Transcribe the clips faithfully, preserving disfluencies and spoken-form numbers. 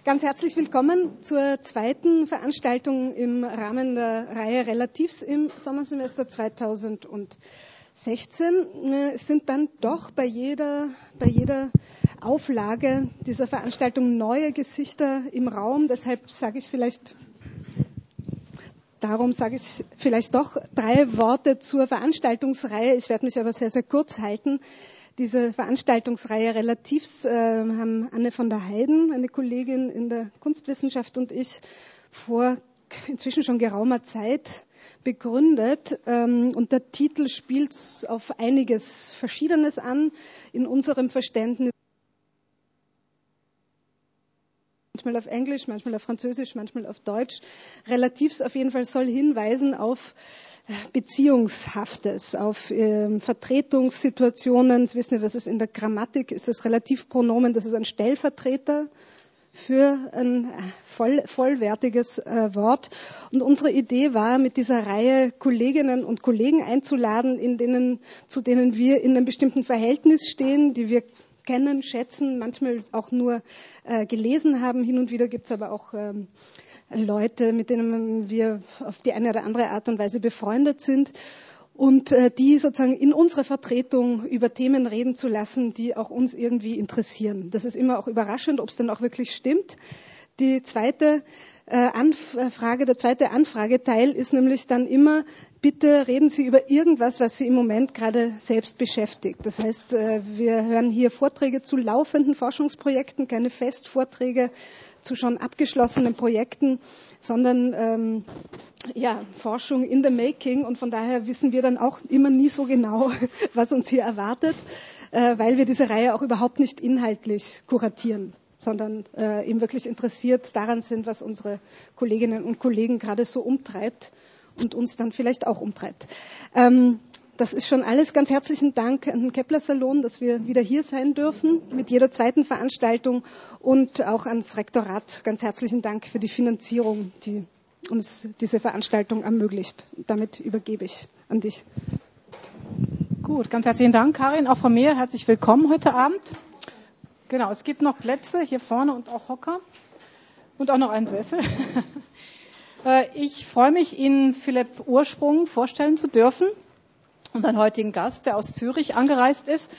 Ganz herzlich willkommen zur zweiten Veranstaltung im Rahmen der Reihe Relativs im Sommersemester zweitausendsechzehn. Es sind dann doch bei jeder, bei jeder Auflage dieser Veranstaltung neue Gesichter im Raum. Deshalb sage ich vielleicht, darum sage ich vielleicht doch drei Worte zur Veranstaltungsreihe. Ich werde mich aber sehr, sehr kurz halten. Diese Veranstaltungsreihe Relativs äh, haben Anne von der Heiden, eine Kollegin in der Kunstwissenschaft, und ich vor inzwischen schon geraumer Zeit begründet. Ähm, und der Titel spielt auf einiges Verschiedenes an in unserem Verständnis. Manchmal auf Englisch, manchmal auf Französisch, manchmal auf Deutsch. Relativs auf jeden Fall soll hinweisen auf Beziehungshaftes, auf äh, Vertretungssituationen. Sie wissen ja, dass es in der Grammatik ist das Relativpronomen, das ist ein Stellvertreter für ein voll, vollwertiges äh, Wort. Und unsere Idee war, mit dieser Reihe Kolleginnen und Kollegen einzuladen, in denen, zu denen wir in einem bestimmten Verhältnis stehen, die wir kennen, schätzen, manchmal auch nur äh, gelesen haben. Hin und wieder gibt es aber auch ähm, Leute, mit denen wir auf die eine oder andere Art und Weise befreundet sind, und äh, die sozusagen in unserer Vertretung über Themen reden zu lassen, die auch uns irgendwie interessieren. Das ist immer auch überraschend, ob es dann auch wirklich stimmt. Die zweite äh, Anfrage, der zweite Anfrageteil ist nämlich dann immer: Bitte reden Sie über irgendwas, was Sie im Moment gerade selbst beschäftigt. Das heißt, äh, wir hören hier Vorträge zu laufenden Forschungsprojekten, keine Festvorträge zu schon abgeschlossenen Projekten, sondern ähm, ja, Forschung in the making, und von daher wissen wir dann auch immer nie so genau, was uns hier erwartet, äh, weil wir diese Reihe auch überhaupt nicht inhaltlich kuratieren, sondern äh, eben wirklich interessiert daran sind, was unsere Kolleginnen und Kollegen gerade so umtreibt und uns dann vielleicht auch umtreibt. Ähm, Das ist schon alles. Ganz herzlichen Dank an den Kepler-Salon, dass wir wieder hier sein dürfen mit jeder zweiten Veranstaltung, und auch ans Rektorat ganz herzlichen Dank für die Finanzierung, die uns diese Veranstaltung ermöglicht. Damit übergebe ich an dich. Gut, ganz herzlichen Dank, Karin. Auch von mir herzlich willkommen heute Abend. Genau, es gibt noch Plätze hier vorne und auch Hocker und auch noch einen Sessel. Ich freue mich, Ihnen Philipp Ursprung vorstellen zu dürfen, unseren heutigen Gast, der aus Zürich angereist ist.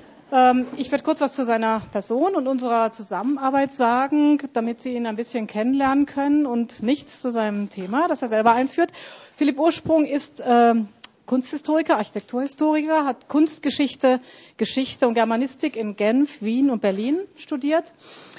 Ich werde kurz was zu seiner Person und unserer Zusammenarbeit sagen, damit Sie ihn ein bisschen kennenlernen können, und nichts zu seinem Thema, das er selber einführt. Philipp Ursprung ist äh, Kunsthistoriker, Architekturhistoriker, hat Kunstgeschichte, Geschichte und Germanistik in Genf, Wien und Berlin studiert.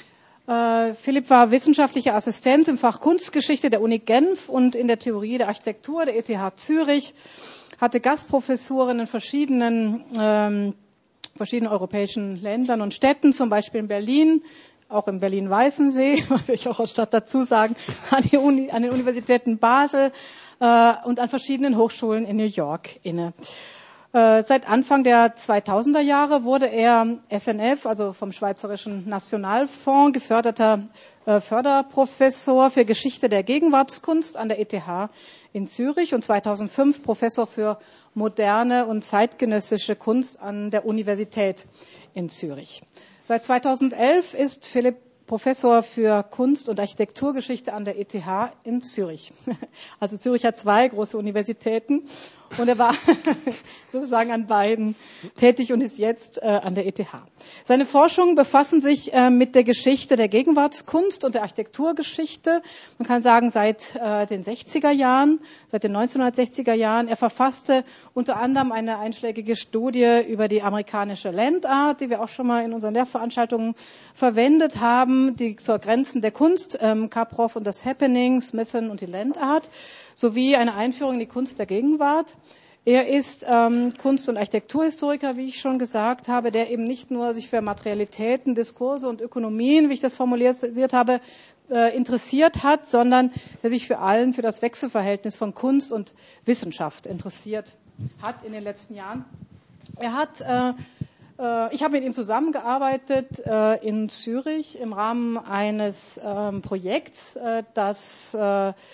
Äh, Philipp war wissenschaftlicher Assistent im Fach Kunstgeschichte der Uni Genf und in der Theorie der Architektur der E T H Zürich, hatte Gastprofessuren in verschiedenen, ähm, verschiedenen europäischen Ländern und Städten, zum Beispiel in Berlin, auch in Berlin-Weißensee, will ich auch als Stadt dazu sagen, an, die Uni, an den Universitäten Basel äh, und an verschiedenen Hochschulen in New York inne. Äh, seit Anfang der zweitausender Jahre wurde er S N F, also vom Schweizerischen Nationalfonds, geförderter äh, Förderprofessor für Geschichte der Gegenwartskunst an der E T H in Zürich und zweitausendfünf Professor für moderne und zeitgenössische Kunst an der Universität in Zürich. Seit zweitausendelf ist Philipp Professor für Kunst- und Architekturgeschichte an der E T H in Zürich. Also Zürich hat zwei große Universitäten, und er war sozusagen an beiden tätig und ist jetzt äh, an der E T H. Seine Forschungen befassen sich äh, mit der Geschichte der Gegenwartskunst und der Architekturgeschichte. Man kann sagen, seit äh, den sechziger Jahren, seit den neunzehnhundertsechziger Jahren. Er verfasste unter anderem eine einschlägige Studie über die amerikanische Land Art, die wir auch schon mal in unseren Lehrveranstaltungen verwendet haben, die zur Grenzen der Kunst, ähm, Kaprow und das Happening, Smithson und die Land Art, sowie eine Einführung in die Kunst der Gegenwart. Er ist ähm, Kunst- und Architekturhistoriker, wie ich schon gesagt habe, der eben nicht nur sich für Materialitäten, Diskurse und Ökonomien, wie ich das formuliert habe, äh, interessiert hat, sondern der sich vor allem für das Wechselverhältnis von Kunst und Wissenschaft interessiert hat in den letzten Jahren. Er hat äh, Ich habe mit ihm zusammengearbeitet äh, in Zürich im Rahmen eines ähm, Projekts, äh, das äh,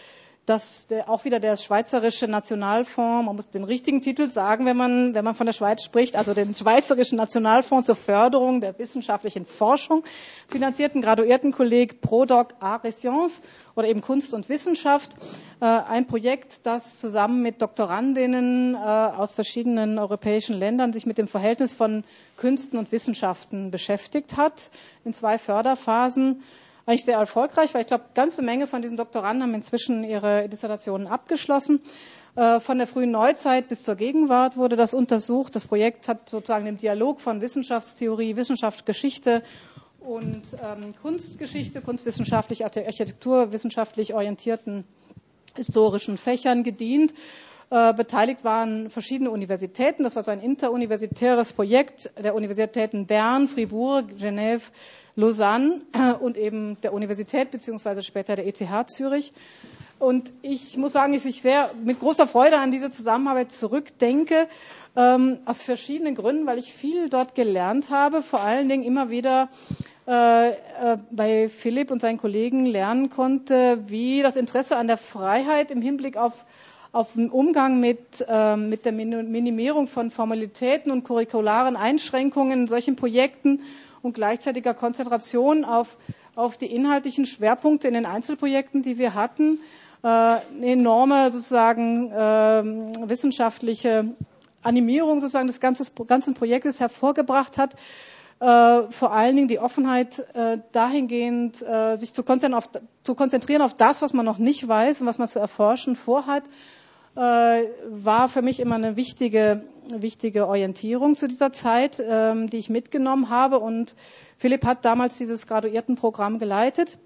dass der, auch wieder der Schweizerische Nationalfonds, man muss den richtigen Titel sagen, wenn man, wenn man von der Schweiz spricht, also den Schweizerischen Nationalfonds zur Förderung der wissenschaftlichen Forschung, finanzierten Graduiertenkolleg ProDoc Arts et Sciences oder eben Kunst und Wissenschaft, äh, ein Projekt, das zusammen mit Doktorandinnen äh, aus verschiedenen europäischen Ländern sich mit dem Verhältnis von Künsten und Wissenschaften beschäftigt hat, in zwei Förderphasen. Eigentlich sehr erfolgreich, weil ich glaube, eine ganze Menge von diesen Doktoranden haben inzwischen ihre Dissertationen abgeschlossen. Äh, von der frühen Neuzeit bis zur Gegenwart wurde das untersucht. Das Projekt hat sozusagen den Dialog von Wissenschaftstheorie, Wissenschaftsgeschichte und ähm, Kunstgeschichte, kunstwissenschaftlich, architekturwissenschaftlich orientierten historischen Fächern gedient. Äh, beteiligt waren verschiedene Universitäten. Das war so ein interuniversitäres Projekt der Universitäten Bern, Fribourg, Genève, Lausanne und eben der Universität beziehungsweise später der E T H Zürich. Und ich muss sagen, dass ich sehr mit großer Freude an diese Zusammenarbeit zurückdenke, ähm, aus verschiedenen Gründen, weil ich viel dort gelernt habe, vor allen Dingen immer wieder äh, äh, bei Philipp und seinen Kollegen lernen konnte, wie das Interesse an der Freiheit im Hinblick auf auf den Umgang mit, äh, mit der Minimierung von Formalitäten und curricularen Einschränkungen in solchen Projekten und gleichzeitiger Konzentration auf, auf die inhaltlichen Schwerpunkte in den Einzelprojekten, die wir hatten, äh, eine enorme sozusagen äh, wissenschaftliche Animierung sozusagen des ganzen, ganzen Projektes hervorgebracht hat. Äh, vor allen Dingen die Offenheit äh, dahingehend, äh, sich zu konzentrieren, auf, zu konzentrieren auf das, was man noch nicht weiß und was man zu erforschen vorhat, äh, war für mich immer eine wichtige, wichtige Orientierung zu dieser Zeit, äh, die ich mitgenommen habe. Und Philipp hat damals dieses Graduiertenprogramm geleitet.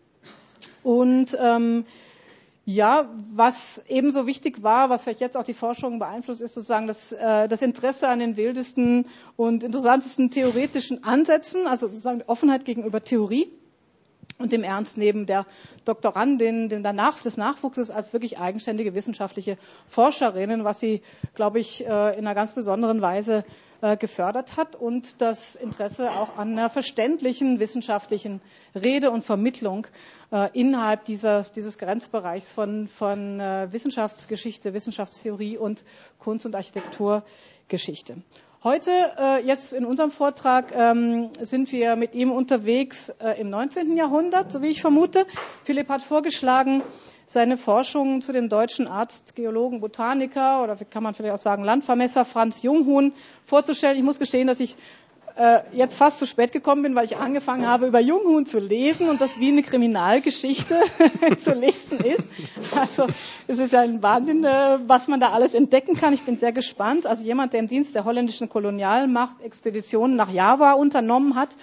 Und ähm, ja, was ebenso wichtig war, was vielleicht jetzt auch die Forschung beeinflusst, ist sozusagen das, äh, das Interesse an den wildesten und interessantesten theoretischen Ansätzen, also sozusagen die Offenheit gegenüber Theorie und dem Ernst neben der Doktorandin, dem danach, des Nachwuchses als wirklich eigenständige wissenschaftliche Forscherinnen, was sie, glaube ich, äh, in einer ganz besonderen Weise äh, gefördert hat und das Interesse auch an einer verständlichen wissenschaftlichen Rede und Vermittlung äh, innerhalb dieses, dieses Grenzbereichs von, von äh, Wissenschaftsgeschichte, Wissenschaftstheorie und Kunst- und Architekturgeschichte. Heute, äh, jetzt in unserem Vortrag, ähm, sind wir mit ihm unterwegs äh, im neunzehnten Jahrhundert, so wie ich vermute. Philipp hat vorgeschlagen, seine Forschungen zu dem deutschen Arzt, Geologen, Botaniker oder wie kann man vielleicht auch sagen Landvermesser Franz Junghuhn vorzustellen. Ich muss gestehen, dass ich äh, jetzt fast zu spät gekommen bin, weil ich angefangen habe, über Junghuhn zu lesen und das wie eine Kriminalgeschichte zu lesen ist. Also es ist ja ein Wahnsinn, äh, was man da alles entdecken kann. Ich bin sehr gespannt. Also jemand, der im Dienst der holländischen Kolonialmacht Expeditionen nach Java unternommen hat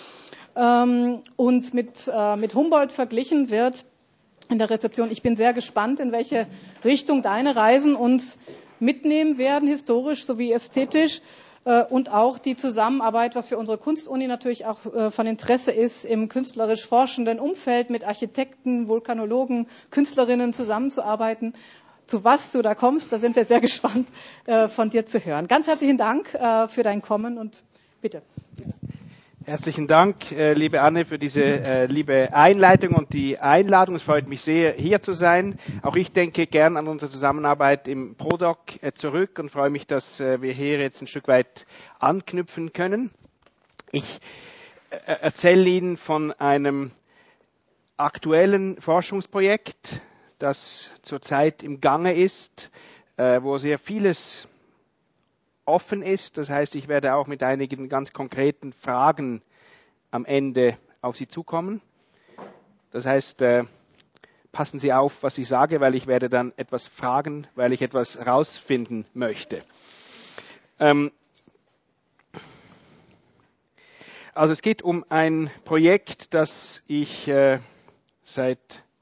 ähm, und mit, äh, mit Humboldt verglichen wird in der Rezeption. Ich bin sehr gespannt, in welche Richtung deine Reisen uns mitnehmen werden, historisch sowie ästhetisch. Und auch die Zusammenarbeit, was für unsere Kunstuni natürlich auch von Interesse ist, im künstlerisch forschenden Umfeld mit Architekten, Vulkanologen, Künstlerinnen zusammenzuarbeiten. Zu was du da kommst, da sind wir sehr gespannt, von dir zu hören. Ganz herzlichen Dank für dein Kommen und bitte. Herzlichen Dank, äh, liebe Anne, für diese äh, liebe Einleitung und die Einladung. Es freut mich sehr, hier zu sein. Auch ich denke gern an unsere Zusammenarbeit im ProDoc äh, zurück und freue mich, dass äh, wir hier jetzt ein Stück weit anknüpfen können. Ich äh, erzähle Ihnen von einem aktuellen Forschungsprojekt, das zurzeit im Gange ist, äh, wo sehr vieles offen ist. Das heißt, ich werde auch mit einigen ganz konkreten Fragen am Ende auf Sie zukommen. Das heißt, äh, passen Sie auf, was ich sage, weil ich werde dann etwas fragen, weil ich etwas herausfinden möchte. Ähm, also es geht um ein Projekt, das ich äh, seit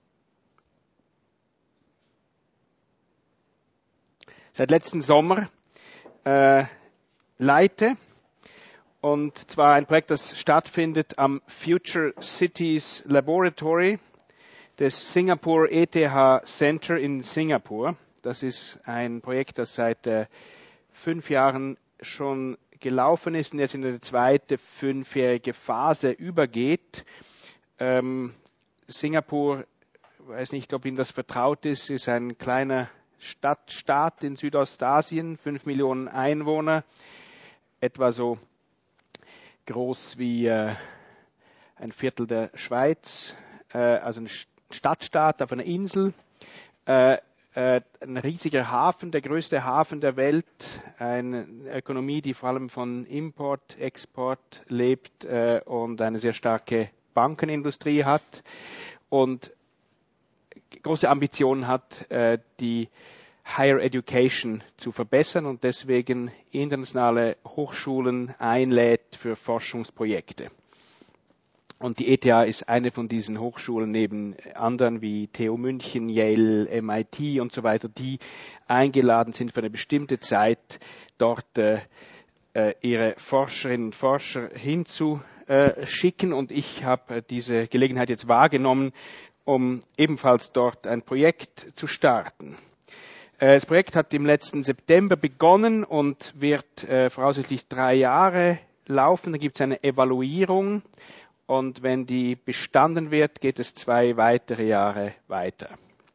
seit letzten Sommer Äh, leite, und zwar ein Projekt, das stattfindet am Future Cities Laboratory des Singapore E T H Center in Singapur. Das ist ein Projekt, das seit äh, fünf Jahren schon gelaufen ist und jetzt in eine zweite fünfjährige Phase übergeht. Ähm, Singapur weiß nicht, ob Ihnen das vertraut ist, ist ein kleiner Stadtstaat in Südostasien, fünf Millionen Einwohner, etwa so groß wie äh, ein Viertel der Schweiz, äh, also ein Stadtstaat auf einer Insel, äh, äh, ein riesiger Hafen, der größte Hafen der Welt, eine Ökonomie, die vor allem von Import, Export lebt äh, und eine sehr starke Bankenindustrie hat und große Ambitionen hat, äh, die Higher Education zu verbessern und deswegen internationale Hochschulen einlädt für Forschungsprojekte. Und die E T H ist eine von diesen Hochschulen neben anderen wie T U München, Yale, M I T und so weiter, die eingeladen sind für eine bestimmte Zeit dort äh, ihre Forscherinnen und Forscher hinzuschicken. Und ich habe diese Gelegenheit jetzt wahrgenommen, um ebenfalls dort ein Projekt zu starten. Das Projekt hat im letzten September begonnen und wird äh, voraussichtlich drei Jahre laufen. Da gibt es eine Evaluierung und wenn die bestanden wird, geht es zwei weitere Jahre weiter.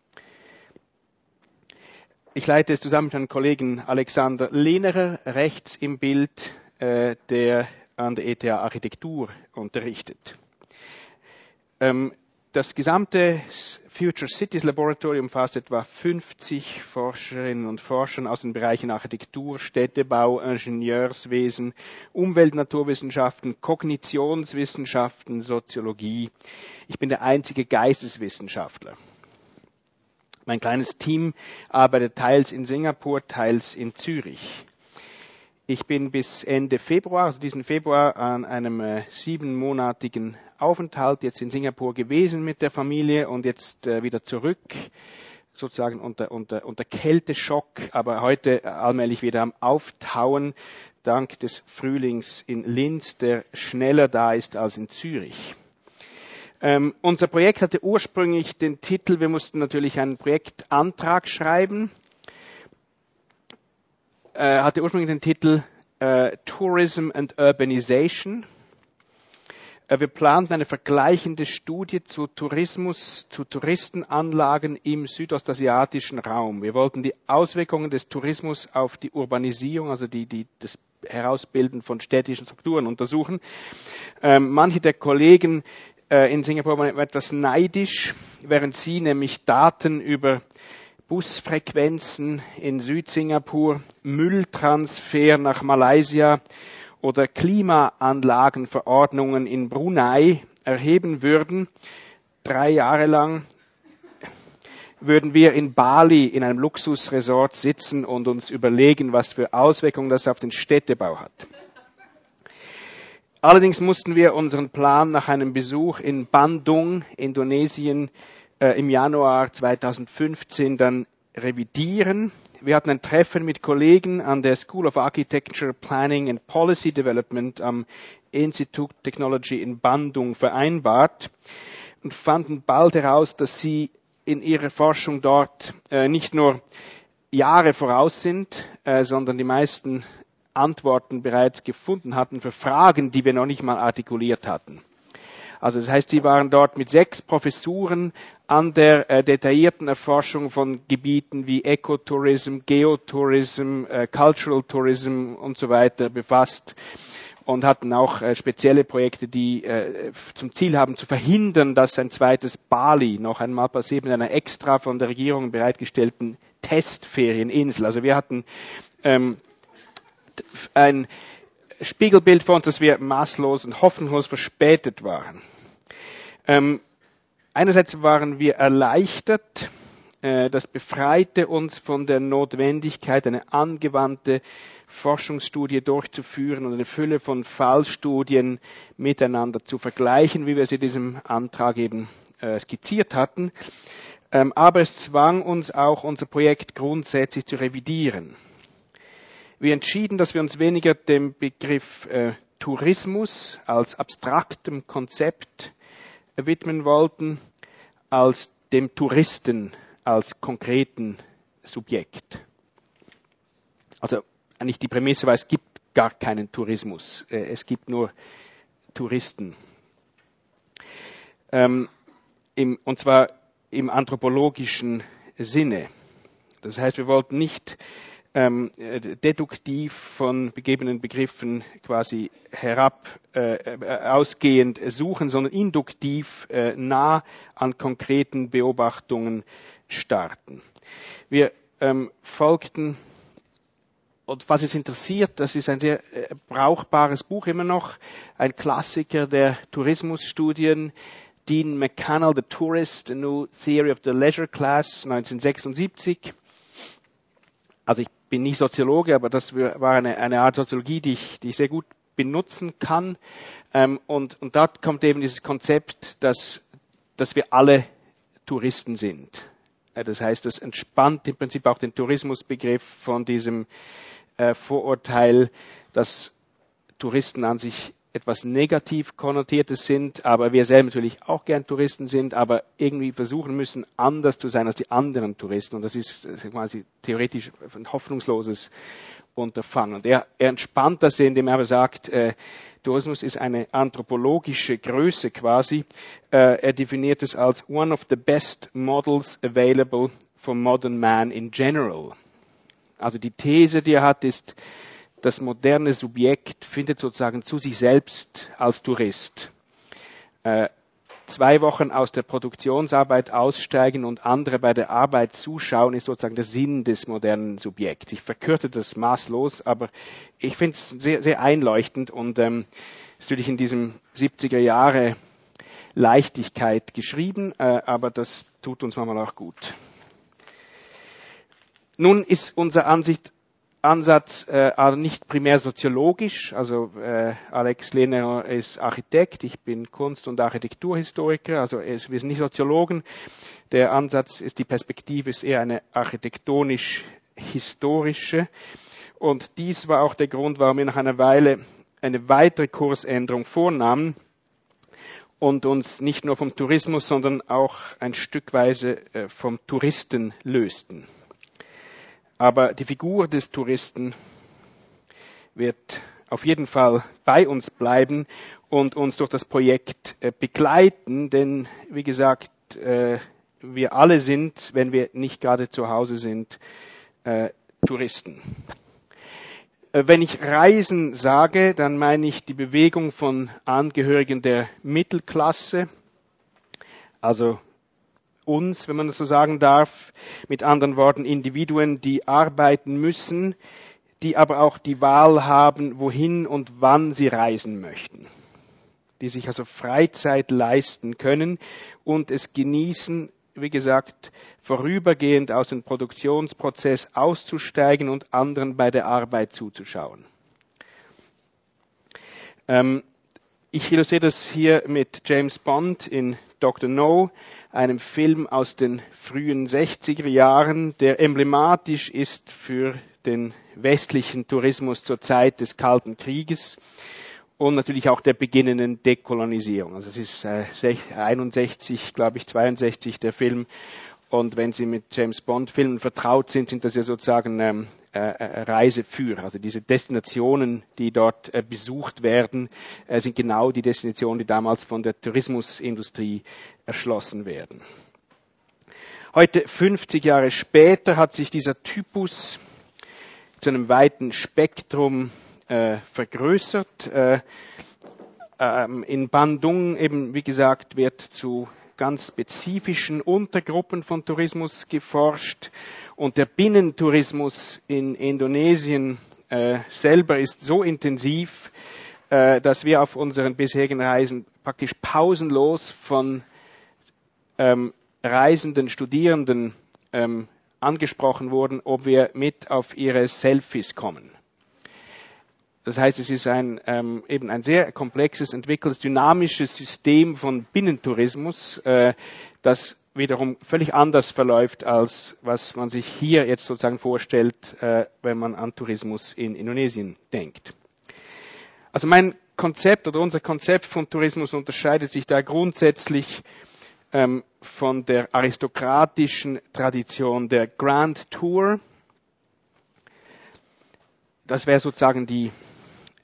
Ich leite es zusammen mit meinem Kollegen Alexander Lehnerer, rechts im Bild, äh, der an der E T H Architektur unterrichtet. Ähm, Das gesamte Future Cities Laboratory umfasst etwa fünfzig Forscherinnen und Forscher aus den Bereichen Architektur, Städtebau, Ingenieurswesen, Umwelt- und Naturwissenschaften, Kognitionswissenschaften, Soziologie. Ich bin der einzige Geisteswissenschaftler. Mein kleines Team arbeitet teils in Singapur, teils in Zürich. Ich bin bis Ende Februar, also diesen Februar, an einem äh, siebenmonatigen Aufenthalt jetzt in Singapur gewesen mit der Familie und jetzt äh, wieder zurück, sozusagen unter, unter, unter Kälteschock, aber heute allmählich wieder am Auftauen, dank des Frühlings in Linz, der schneller da ist als in Zürich. Ähm, unser Projekt hatte ursprünglich den Titel, wir mussten natürlich einen Projektantrag schreiben, äh, hatte ursprünglich den Titel äh, Tourism and Urbanization. Äh, wir planten eine vergleichende Studie zu Tourismus, zu Touristenanlagen im südostasiatischen Raum. Wir wollten die Auswirkungen des Tourismus auf die Urbanisierung, also die, die, das Herausbilden von städtischen Strukturen untersuchen. Ähm, manche der Kollegen äh, in Singapur waren etwas neidisch, während sie nämlich Daten über Busfrequenzen in Südsingapur, Mülltransfer nach Malaysia oder Klimaanlagenverordnungen in Brunei erheben würden. Drei Jahre lang würden wir in Bali in einem Luxusresort sitzen und uns überlegen, was für Auswirkungen das auf den Städtebau hat. Allerdings mussten wir unseren Plan nach einem Besuch in Bandung, Indonesien, im Januar zweitausendfünfzehn dann revidieren. Wir hatten ein Treffen mit Kollegen an der School of Architecture, Planning and Policy Development am Institute of Technology in Bandung vereinbart und fanden bald heraus, dass sie in ihrer Forschung dort äh, nicht nur Jahre voraus sind, äh, sondern die meisten Antworten bereits gefunden hatten für Fragen, die wir noch nicht mal artikuliert hatten. Also das heißt, sie waren dort mit sechs Professuren an der äh, detaillierten Erforschung von Gebieten wie Ecotourism, Geotourism, äh, Cultural Tourism und so weiter befasst und hatten auch äh, spezielle Projekte, die äh, zum Ziel haben, zu verhindern, dass ein zweites Bali noch einmal passiert mit einer extra von der Regierung bereitgestellten Testferieninsel. Also wir hatten ähm, ein Spiegelbild von uns, dass wir maßlos und hoffnungslos verspätet waren. Ähm, einerseits waren wir erleichtert, äh, das befreite uns von der Notwendigkeit, eine angewandte Forschungsstudie durchzuführen und eine Fülle von Fallstudien miteinander zu vergleichen, wie wir sie in diesem Antrag eben äh, skizziert hatten. Ähm, aber es zwang uns auch, unser Projekt grundsätzlich zu revidieren. Wir entschieden, dass wir uns weniger dem Begriff äh, Tourismus als abstraktem Konzept äh, widmen wollten, als dem Touristen als konkreten Subjekt. Also eigentlich die Prämisse war, es gibt gar keinen Tourismus, äh, es gibt nur Touristen. Ähm, im, und zwar im anthropologischen Sinne. Das heißt, wir wollten nicht ähm, deduktiv von gegebenen Begriffen quasi herab äh, ausgehend suchen, sondern induktiv äh, nah an konkreten Beobachtungen starten. Wir ähm, folgten, und was es interessiert, das ist ein sehr äh, brauchbares Buch immer noch, ein Klassiker der Tourismusstudien, Dean McCannell, The Tourist, A New Theory of the Leisure Class, neunzehnhundertsechsundsiebzig. Also ich bin nicht Soziologe, aber das war eine, eine Art Soziologie, die ich, die ich sehr gut benutzen kann. Ähm, und, und dort kommt eben dieses Konzept, dass, dass wir alle Touristen sind. Äh, das heißt, das entspannt im Prinzip auch den Tourismusbegriff von diesem äh, Vorurteil, dass Touristen an sich etwas negativ Konnotiertes sind, aber wir selber natürlich auch gern Touristen sind, aber irgendwie versuchen müssen, anders zu sein als die anderen Touristen. Und das ist quasi theoretisch ein hoffnungsloses Unterfangen. Und er, er entspannt das, indem er aber sagt, äh, Tourismus ist eine anthropologische Größe quasi. Äh, er definiert es als one of the best models available for modern man in general. Also die These, die er hat, ist, das moderne Subjekt findet sozusagen zu sich selbst als Tourist. Äh, zwei Wochen aus der Produktionsarbeit aussteigen und andere bei der Arbeit zuschauen, ist sozusagen der Sinn des modernen Subjekts. Ich verkürze das maßlos, aber ich finde es sehr, sehr einleuchtend und ähm, ist natürlich in diesem siebziger Jahre Leichtigkeit geschrieben, äh, aber das tut uns manchmal auch gut. Nun ist unsere Ansicht Ansatz äh, aber nicht primär soziologisch, also äh, Alex Lehner ist Architekt, ich bin Kunst- und Architekturhistoriker, also es, wir sind nicht Soziologen. Der Ansatz ist, die Perspektive ist eher eine architektonisch-historische und dies war auch der Grund, warum wir nach einer Weile eine weitere Kursänderung vornahmen und uns nicht nur vom Tourismus, sondern auch ein Stückweise äh, vom Touristen lösten. Aber die Figur des Touristen wird auf jeden Fall bei uns bleiben und uns durch das Projekt äh, begleiten, denn wie gesagt, äh, wir alle sind, wenn wir nicht gerade zu Hause sind, äh, Touristen. Äh, wenn ich Reisen sage, dann meine ich die Bewegung von Angehörigen der Mittelklasse, also uns, wenn man das so sagen darf, mit anderen Worten Individuen, die arbeiten müssen, die aber auch die Wahl haben, wohin und wann sie reisen möchten, die sich also Freizeit leisten können und es genießen, wie gesagt, vorübergehend aus dem Produktionsprozess auszusteigen und anderen bei der Arbeit zuzuschauen. Ähm, ich illustriere das hier mit James Bond in Doktor No, einem Film aus den frühen sechziger Jahren, der emblematisch ist für den westlichen Tourismus zur Zeit des Kalten Krieges und natürlich auch der beginnenden Dekolonisierung. Also es ist äh, einundsechzig, glaube ich, zweiundsechzig der Film. Und wenn Sie mit James Bond Filmen vertraut sind, sind das ja sozusagen ähm, äh, Reiseführer. Also diese Destinationen, die dort äh, besucht werden, äh, sind genau die Destinationen, die damals von der Tourismusindustrie erschlossen werden. Heute, fünfzig Jahre später, hat sich dieser Typus zu einem weiten Spektrum äh, vergrößert. Äh, ähm, in Bandung eben, wie gesagt, wird zu ganz spezifischen Untergruppen von Tourismus geforscht und der Binnentourismus in Indonesien äh, selber ist so intensiv, äh, dass wir auf unseren bisherigen Reisen praktisch pausenlos von ähm, reisenden Studierenden ähm, angesprochen wurden, ob wir mit auf ihre Selfies kommen. Das heißt, es ist ein, ähm, eben ein sehr komplexes, entwickeltes, dynamisches System von Binnentourismus, äh, das wiederum völlig anders verläuft, als was man sich hier jetzt sozusagen vorstellt, äh, wenn man an Tourismus in Indonesien denkt. Also mein Konzept oder unser Konzept von Tourismus unterscheidet sich da grundsätzlich ähm, von der aristokratischen Tradition der Grand Tour. Das wäre sozusagen die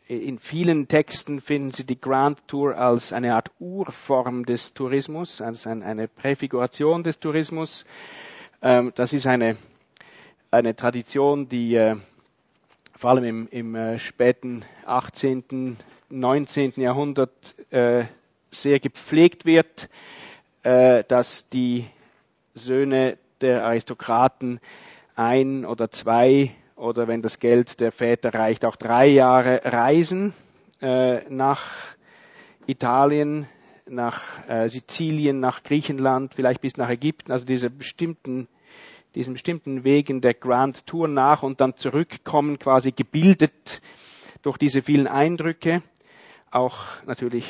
in vielen Texten finden Sie die Grand Tour als eine Art Urform des Tourismus, also eine Präfiguration des Tourismus. Ähm, das ist eine, eine Tradition, die äh, vor allem im, im äh, späten achtzehnten, neunzehnten Jahrhundert äh, sehr gepflegt wird, äh, dass die Söhne der Aristokraten ein oder zwei oder wenn das Geld der Väter reicht, auch drei Jahre reisen äh, nach Italien, nach äh, Sizilien, nach Griechenland, vielleicht bis nach Ägypten, also diese bestimmten, diesen bestimmten Wegen der Grand Tour nach und dann zurückkommen, quasi gebildet durch diese vielen Eindrücke, auch natürlich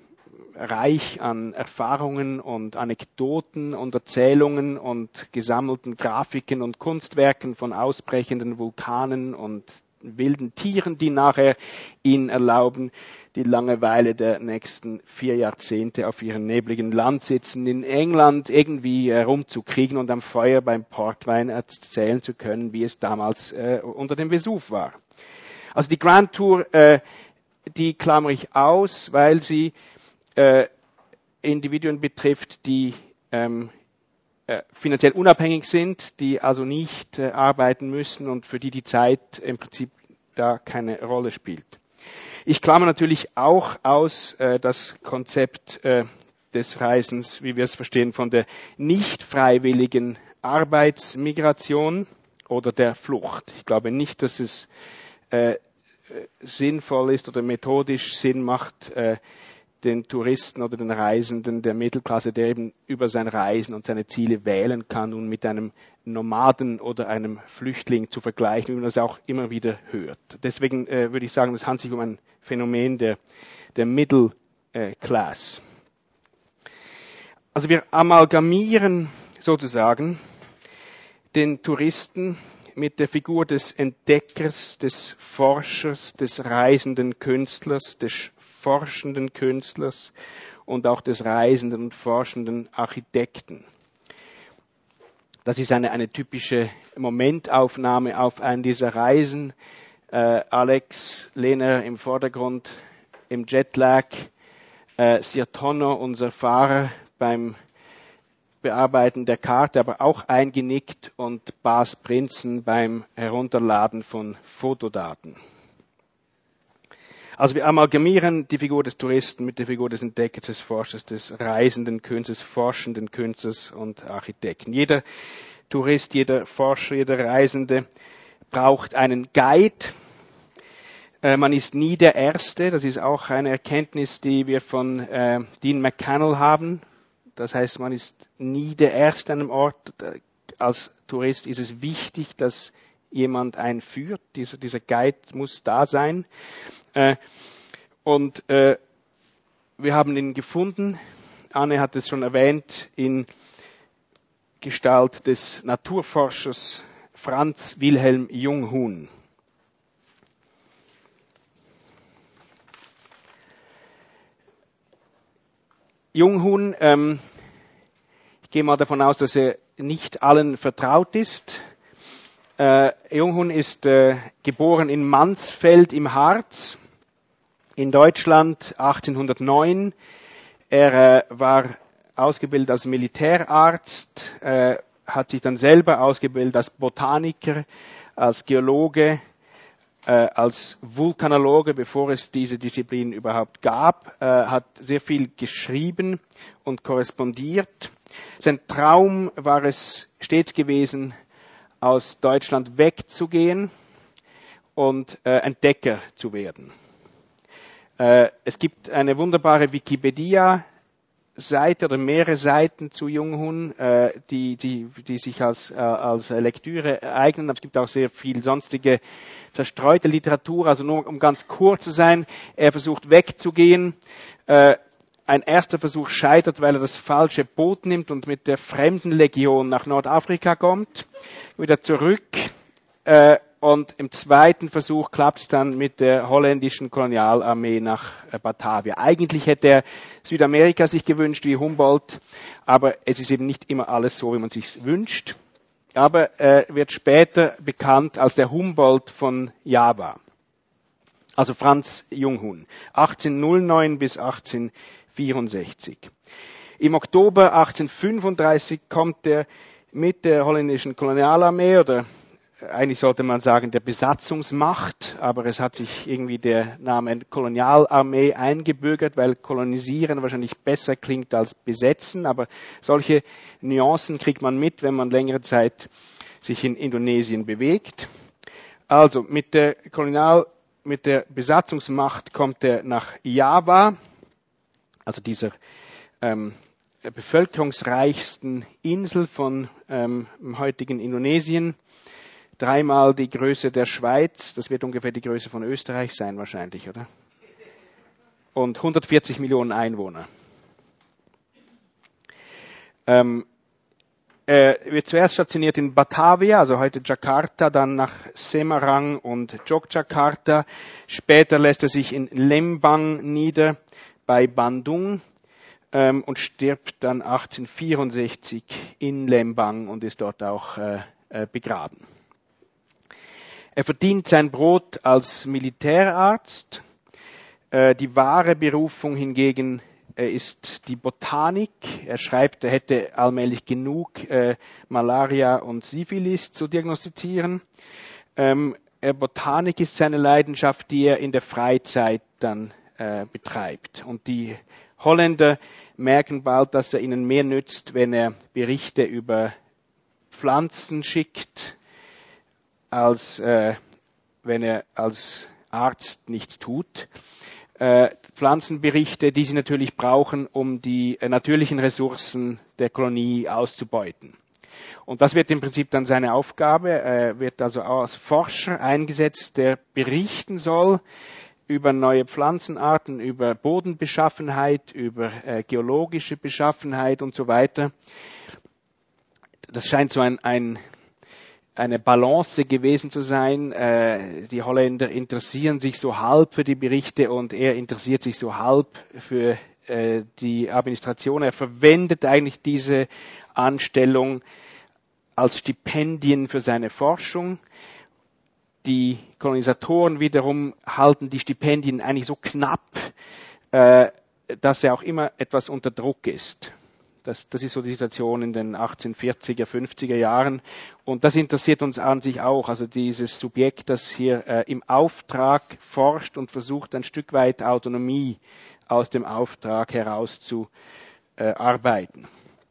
reich an Erfahrungen und Anekdoten und Erzählungen und gesammelten Grafiken und Kunstwerken von ausbrechenden Vulkanen und wilden Tieren, die nachher ihnen erlauben, die Langeweile der nächsten vier Jahrzehnte auf ihren nebligen Landsitzen in England irgendwie herumzukriegen und am Feuer beim Portwein erzählen zu können, wie es damals äh, unter dem Vesuv war. Also die Grand Tour, äh, die klammere ich aus, weil sie Äh, Individuen betrifft, die ähm, äh, finanziell unabhängig sind, die also nicht äh, arbeiten müssen und für die die Zeit im Prinzip da keine Rolle spielt. Ich klammer natürlich auch aus äh, das Konzept äh, des Reisens, wie wir es verstehen, von der nicht freiwilligen Arbeitsmigration oder der Flucht. Ich glaube nicht, dass es äh, sinnvoll ist oder methodisch Sinn macht, äh, den Touristen oder den Reisenden der Mittelklasse, der eben über sein Reisen und seine Ziele wählen kann, nun mit einem Nomaden oder einem Flüchtling zu vergleichen, wie man das auch immer wieder hört. Deswegen äh, würde ich sagen, es handelt sich um ein Phänomen der, der Middle äh, Class. Also wir amalgamieren sozusagen den Touristen mit der Figur des Entdeckers, des Forschers, des reisenden Künstlers, des forschenden Künstlers und auch des reisenden und forschenden Architekten. Das ist eine, eine typische Momentaufnahme auf einen dieser Reisen. Äh, Alex Lehner im Vordergrund im Jetlag, äh, Sirtono, unser Fahrer beim Bearbeiten der Karte, aber auch eingenickt, und Bas Prinzen beim Herunterladen von Fotodaten. Also wir amalgamieren die Figur des Touristen mit der Figur des Entdeckers, des Forschers, des reisenden Künstlers, forschenden Künstlers und Architekten. Jeder Tourist, jeder Forscher, jeder Reisende braucht einen Guide. Äh, man ist nie der Erste. Das ist auch eine Erkenntnis, die wir von äh, Dean McCannell haben. Das heißt, man ist nie der Erste an einem Ort. Als Tourist ist es wichtig, dass jemand einen führt. Dieser, dieser Guide muss da sein. Äh, und äh, wir haben ihn gefunden. Anne hat es schon erwähnt, in Gestalt des Naturforschers Franz Wilhelm Junghun. Junghun, ähm, ich gehe mal davon aus, dass er nicht allen vertraut ist. Äh, Junghun ist äh, geboren in Mansfeld im Harz in Deutschland achtzehnhundertneun. Er äh, war ausgebildet als Militärarzt, äh, hat sich dann selber ausgebildet als Botaniker, als Geologe, äh, als Vulkanologe, bevor es diese Disziplin überhaupt gab, äh, hat sehr viel geschrieben und korrespondiert. Sein Traum war es stets gewesen, aus Deutschland wegzugehen und äh, Entdecker zu werden. Äh, es gibt eine wunderbare Wikipedia-Seite oder mehrere Seiten zu Junghun, äh, die, die, die sich als, äh, als Lektüre eignen. Aber es gibt auch sehr viel sonstige zerstreute Literatur. Also nur um ganz kurz zu sein, er versucht wegzugehen. Äh, Ein erster Versuch scheitert, weil er das falsche Boot nimmt und mit der Fremdenlegion nach Nordafrika kommt, wieder zurück. Äh, und im zweiten Versuch klappt es dann mit der holländischen Kolonialarmee nach äh, Batavia. Eigentlich hätte er Südamerika sich gewünscht wie Humboldt, aber es ist eben nicht immer alles so, wie man sich wünscht. Aber er äh, wird später bekannt als der Humboldt von Java. Also Franz Junghun, achtzehnhundertneun bis achtzehnhundertvierundsechzig. Im Oktober achtzehnhundertfünfunddreißig kommt er mit der holländischen Kolonialarmee, oder eigentlich sollte man sagen der Besatzungsmacht, aber es hat sich irgendwie der Name Kolonialarmee eingebürgert, weil kolonisieren wahrscheinlich besser klingt als besetzen, aber solche Nuancen kriegt man mit, wenn man längere Zeit sich in Indonesien bewegt. Also mit der Kolonial Mit der Besatzungsmacht kommt er nach Java, also dieser ähm, bevölkerungsreichsten Insel von ähm, dem heutigen Indonesien. Dreimal die Größe der Schweiz, das wird ungefähr die Größe von Österreich sein wahrscheinlich, oder? Und hundertvierzig Millionen Einwohner. Ähm, Er wird zuerst stationiert in Batavia, also heute Jakarta, dann nach Semarang und Yogyakarta. Später lässt er sich in Lembang nieder bei Bandung ähm, und stirbt dann achtzehnhundertvierundsechzig in Lembang und ist dort auch äh, äh, begraben. Er verdient sein Brot als Militärarzt. Äh, die wahre Berufung hingegen Er ist die Botanik. Er schreibt, er hätte allmählich genug äh, Malaria und Syphilis zu diagnostizieren. Ähm, er Botanik ist seine Leidenschaft, die er in der Freizeit dann äh, betreibt. Und die Holländer merken bald, dass er ihnen mehr nützt, wenn er Berichte über Pflanzen schickt, als äh, wenn er als Arzt nichts tut. Äh, Pflanzenberichte, die sie natürlich brauchen, um die äh, natürlichen Ressourcen der Kolonie auszubeuten. Und das wird im Prinzip dann seine Aufgabe. Er wird also als Forscher eingesetzt, der berichten soll über neue Pflanzenarten, über Bodenbeschaffenheit, über äh, geologische Beschaffenheit und so weiter. Das scheint so ein, ein eine Balance gewesen zu sein. Äh, die Holländer interessieren sich so halb für die Berichte und er interessiert sich so halb für äh, die Administration. Er verwendet eigentlich diese Anstellung als Stipendien für seine Forschung. Die Kolonisatoren wiederum halten die Stipendien eigentlich so knapp, äh, dass er auch immer etwas unter Druck ist. Das, das ist so die Situation in den achtzehnhundertvierziger, fünfziger Jahren. Und das interessiert uns an sich auch. Also dieses Subjekt, das hier äh, im Auftrag forscht und versucht, ein Stück weit Autonomie aus dem Auftrag heraus zu äh, arbeiten.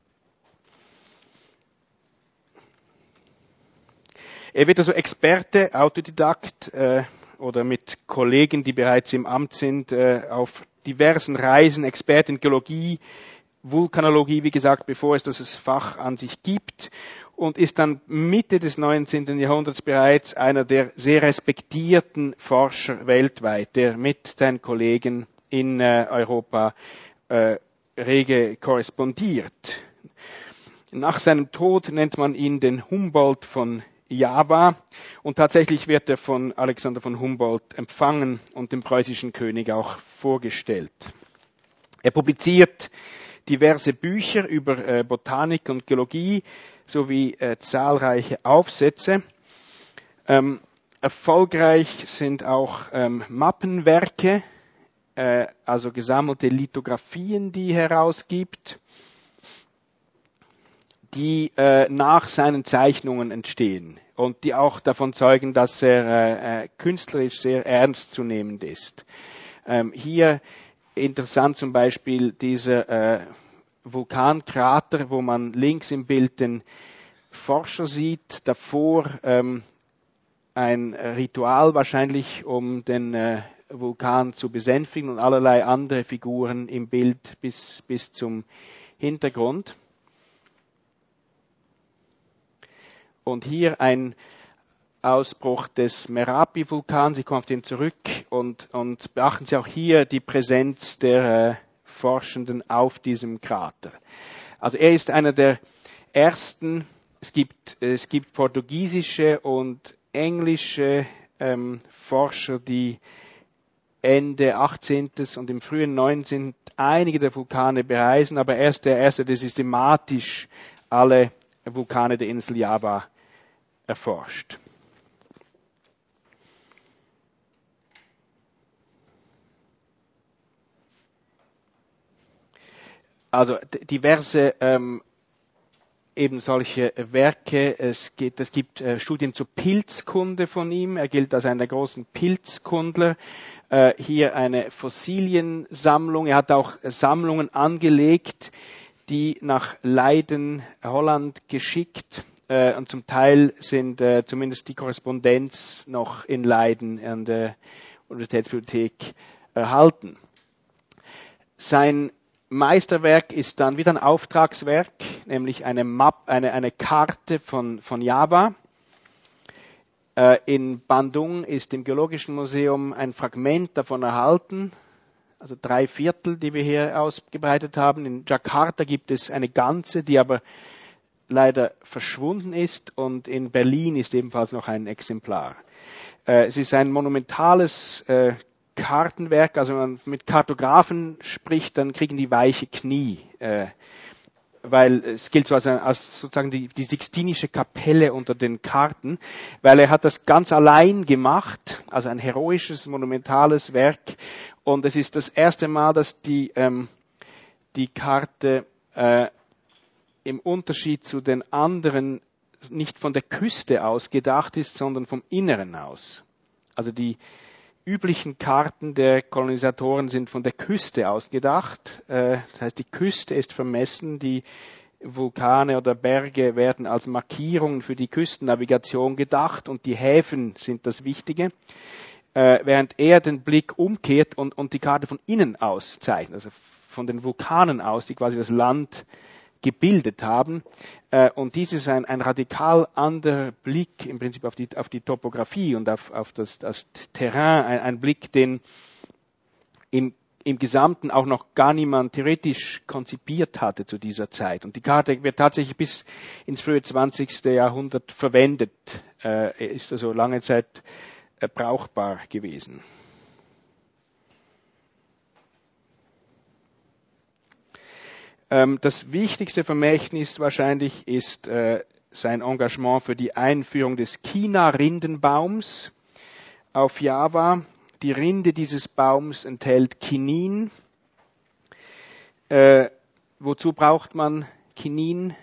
Er wird also Experte, Autodidakt äh, oder mit Kollegen, die bereits im Amt sind, äh, auf diversen Reisen, Experte in Geologie, Vulkanologie, wie gesagt, bevor es das Fach an sich gibt, und ist dann Mitte des neunzehnten Jahrhunderts bereits einer der sehr respektierten Forscher weltweit, der mit seinen Kollegen in äh, Europa äh, rege korrespondiert. Nach seinem Tod nennt man ihn den Humboldt von Java, und tatsächlich wird er von Alexander von Humboldt empfangen und dem preußischen König auch vorgestellt. Er publiziert diverse Bücher über äh, Botanik und Geologie sowie äh, zahlreiche Aufsätze. Ähm, erfolgreich sind auch ähm, Mappenwerke, äh, also gesammelte Lithografien, die er herausgibt, die äh, nach seinen Zeichnungen entstehen und die auch davon zeugen, dass er äh, künstlerisch sehr ernstzunehmend ist. Ähm, hier interessant zum Beispiel dieser äh, Vulkankrater, wo man links im Bild den Forscher sieht, davor ähm, ein Ritual wahrscheinlich, um den äh, Vulkan zu besänftigen, und allerlei andere Figuren im Bild bis, bis zum Hintergrund. Und hier ein Ausbruch des Merapi-Vulkans. Sie kommen auf den zurück, und, und beachten Sie auch hier die Präsenz der äh, Forschenden auf diesem Krater. Also er ist einer der ersten. Es gibt, es gibt portugiesische und englische ähm, Forscher, die Ende achtzehnten und im frühen neunzehnten einige der Vulkane bereisen, aber er ist der erste, der systematisch alle Vulkane der Insel Java erforscht. also d- diverse ähm, eben solche Werke. Es gibt, es gibt äh, Studien zur Pilzkunde von ihm. Er gilt als einer der großen Pilzkundler. Äh, hier eine Fossiliensammlung. Er hat auch Sammlungen angelegt, die nach Leiden, Holland geschickt. Äh, und zum Teil sind äh, zumindest die Korrespondenz noch in Leiden an der Universitätsbibliothek erhalten. Sein Meisterwerk ist dann wieder ein Auftragswerk, nämlich eine Map, eine, eine Karte von, von Java. Äh, in Bandung ist im Geologischen Museum ein Fragment davon erhalten, also drei Viertel, die wir hier ausgebreitet haben. In Jakarta gibt es eine ganze, die aber leider verschwunden ist, und in Berlin ist ebenfalls noch ein Exemplar. Äh, es ist ein monumentales äh, Kartenwerk, also wenn man mit Kartografen spricht, dann kriegen die weiche Knie, äh, weil es gilt so als, als sozusagen die, die Sixtinische Kapelle unter den Karten, weil er hat das ganz allein gemacht, also ein heroisches, monumentales Werk, und es ist das erste Mal, dass die, ähm, die Karte äh, im Unterschied zu den anderen nicht von der Küste aus gedacht ist, sondern vom Inneren aus. Also die üblichen Karten der Kolonisatoren sind von der Küste aus gedacht. Das heißt, die Küste ist vermessen, die Vulkane oder Berge werden als Markierungen für die Küstennavigation gedacht und die Häfen sind das Wichtige. Während er den Blick umkehrt und, und die Karte von innen aus zeichnet, also von den Vulkanen aus, die quasi das Land gebildet haben. Und dies ist ein, ein radikal anderer Blick im Prinzip auf die, auf die Topografie und auf, auf das, das Terrain, ein, ein Blick, den im, im Gesamten auch noch gar niemand theoretisch konzipiert hatte zu dieser Zeit. Und die Karte wird tatsächlich bis ins frühe zwanzigste Jahrhundert verwendet, äh, ist also lange Zeit äh, brauchbar gewesen. Das wichtigste Vermächtnis wahrscheinlich ist äh, sein Engagement für die Einführung des China-Rindenbaums auf Java. Die Rinde dieses Baums enthält Kinin. Äh, wozu braucht man Kinin?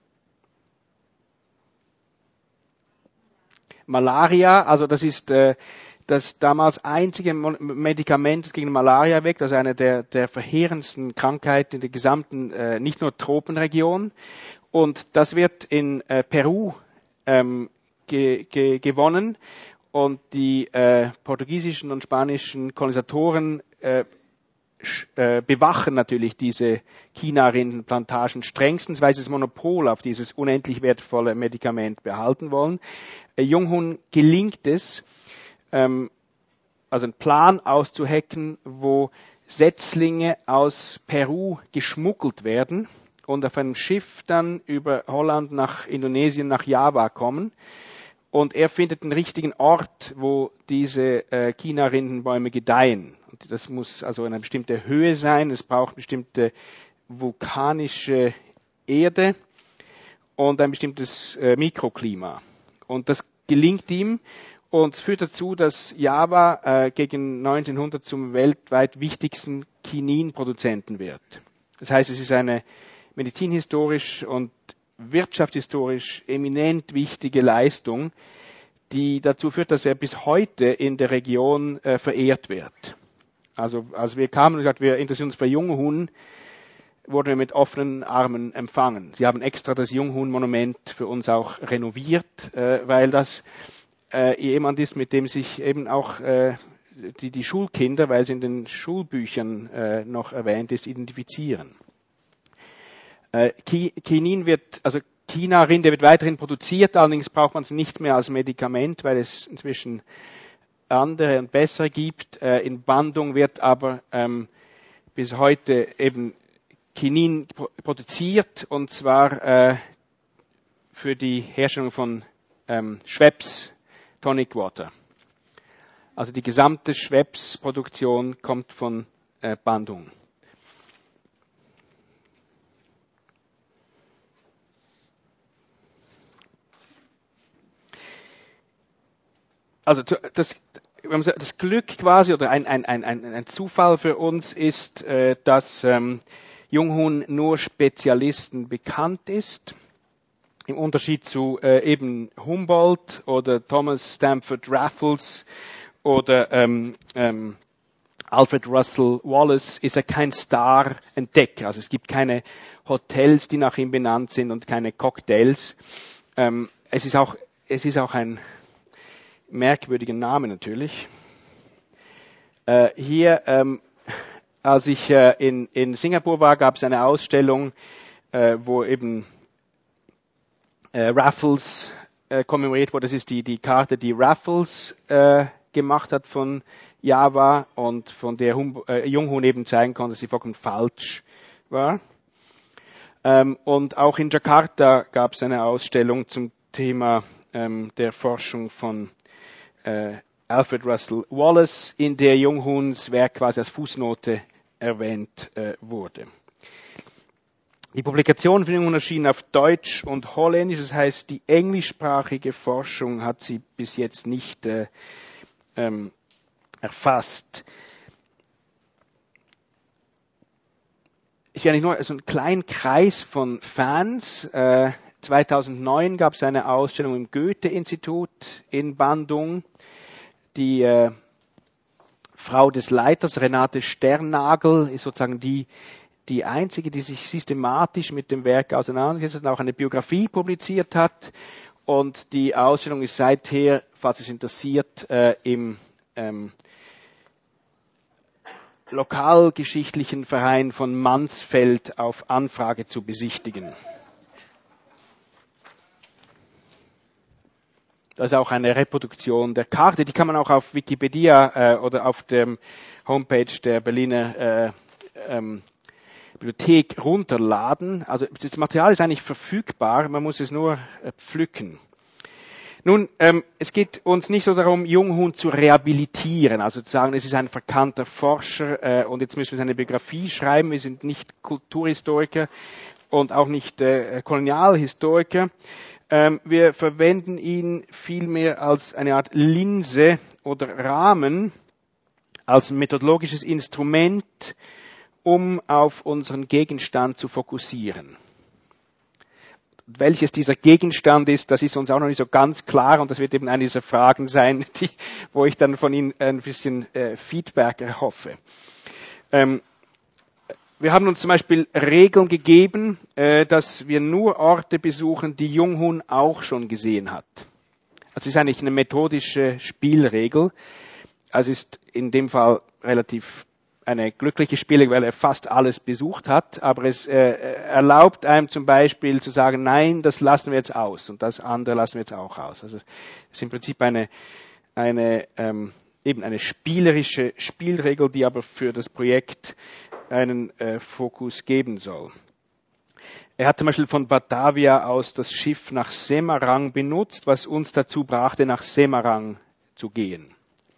Malaria, also das ist äh, das damals einzige Medikament gegen Malaria wirkt, also eine der, der verheerendsten Krankheiten in der gesamten, äh, nicht nur Tropenregion. Und das wird in äh, Peru ähm, ge, ge, gewonnen. Und die äh, portugiesischen und spanischen Kolonisatoren äh, äh, bewachen natürlich diese China-Rindenplantagen strengstens, weil sie das Monopol auf dieses unendlich wertvolle Medikament behalten wollen. Äh, Junghun gelingt es, also einen Plan auszuhacken, wo Setzlinge aus Peru geschmuggelt werden und auf einem Schiff dann über Holland nach Indonesien, nach Java kommen. Und er findet den richtigen Ort, wo diese äh, China-Rindenbäume gedeihen. Und das muss also eine bestimmte Höhe sein, es braucht bestimmte vulkanische Erde und ein bestimmtes äh, Mikroklima. Und das gelingt ihm. Und es führt dazu, dass Java äh, gegen neunzehnhundert zum weltweit wichtigsten Chinin-Produzenten wird. Das heißt, es ist eine medizinhistorisch und wirtschaftshistorisch eminent wichtige Leistung, die dazu führt, dass er bis heute in der Region äh, verehrt wird. Also als wir kamen und gesagt, wir interessieren uns für Junghun, wurden wir mit offenen Armen empfangen. Sie haben extra das Junghun-Monument für uns auch renoviert, äh, weil das Äh, jemand ist, mit dem sich eben auch äh, die, die Schulkinder, weil es in den Schulbüchern äh, noch erwähnt ist, identifizieren. Äh, Kinin wird, also China-Rinde wird weiterhin produziert, allerdings braucht man es nicht mehr als Medikament, weil es inzwischen andere und bessere gibt. Äh, in Bandung wird aber ähm, bis heute eben Kinin produziert, und zwar äh, für die Herstellung von ähm, Schweppes Tonic Water. Also die gesamte Schweppes-Produktion kommt von äh, Bandung. Also das, das Glück quasi oder ein, ein, ein, ein Zufall für uns ist, äh, dass ähm, Junghun nur Spezialisten bekannt ist. Im Unterschied zu äh, eben Humboldt oder Thomas Stamford Raffles oder ähm, ähm, Alfred Russel Wallace ist er kein Star-Entdecker. Also es gibt keine Hotels, die nach ihm benannt sind und keine Cocktails. Ähm, es ist auch, es ist auch ein merkwürdiger Name natürlich. Äh, hier, ähm, als ich äh, in, in Singapur war, gab es eine Ausstellung, äh, wo eben äh, Raffles äh, kommemoriert wurde. Das ist die, die Karte, die Raffles äh, gemacht hat von Java und von der hum, äh, Junghun eben zeigen konnte, dass sie vollkommen falsch war. Ähm, und auch in Jakarta gab es eine Ausstellung zum Thema ähm, der Forschung von äh, Alfred Russel Wallace, in der Junghuns Werk quasi als Fußnote erwähnt äh, wurde. Die Publikationen von Junghun erschienen auf Deutsch und Holländisch, das heißt, die englischsprachige Forschung hat sie bis jetzt nicht äh, ähm, erfasst. Ich will eigentlich nur so einen kleinen Kreis von Fans. Äh, zweitausendneun gab es eine Ausstellung im Goethe-Institut in Bandung. Die äh, Frau des Leiters, Renate Sternnagel, ist sozusagen die, die einzige, die sich systematisch mit dem Werk auseinandergesetzt hat und auch eine Biografie publiziert hat. Und die Ausstellung ist seither, falls es interessiert, äh, im ähm, lokalgeschichtlichen Verein von Mansfeld auf Anfrage zu besichtigen. Das ist auch eine Reproduktion der Karte, die kann man auch auf Wikipedia äh, oder auf der Homepage der Berliner äh, ähm, Bibliothek runterladen. Also das Material ist eigentlich verfügbar, man muss es nur äh, pflücken. Nun, ähm, es geht uns nicht so darum, Junghun zu rehabilitieren, also zu sagen, es ist ein verkannter Forscher äh, und jetzt müssen wir seine Biografie schreiben. Wir sind nicht Kulturhistoriker und auch nicht äh, Kolonialhistoriker. Ähm, wir verwenden ihn vielmehr als eine Art Linse oder Rahmen, als methodologisches Instrument, um auf unseren Gegenstand zu fokussieren. Welches dieser Gegenstand ist, das ist uns auch noch nicht so ganz klar und das wird eben eine dieser Fragen sein, die, wo ich dann von Ihnen ein bisschen äh, Feedback erhoffe. Ähm, wir haben uns zum Beispiel Regeln gegeben, äh, dass wir nur Orte besuchen, die Junghun auch schon gesehen hat. Das ist eigentlich eine methodische Spielregel. Also ist in dem Fall relativ eine glückliche Spielregel, weil er fast alles besucht hat, aber es äh, erlaubt einem zum Beispiel zu sagen, nein, das lassen wir jetzt aus und das andere lassen wir jetzt auch aus. Also es ist im Prinzip eine, eine ähm, eben eine spielerische Spielregel, die aber für das Projekt einen äh, Fokus geben soll. Er hat zum Beispiel von Batavia aus das Schiff nach Semarang benutzt, was uns dazu brachte, nach Semarang zu gehen.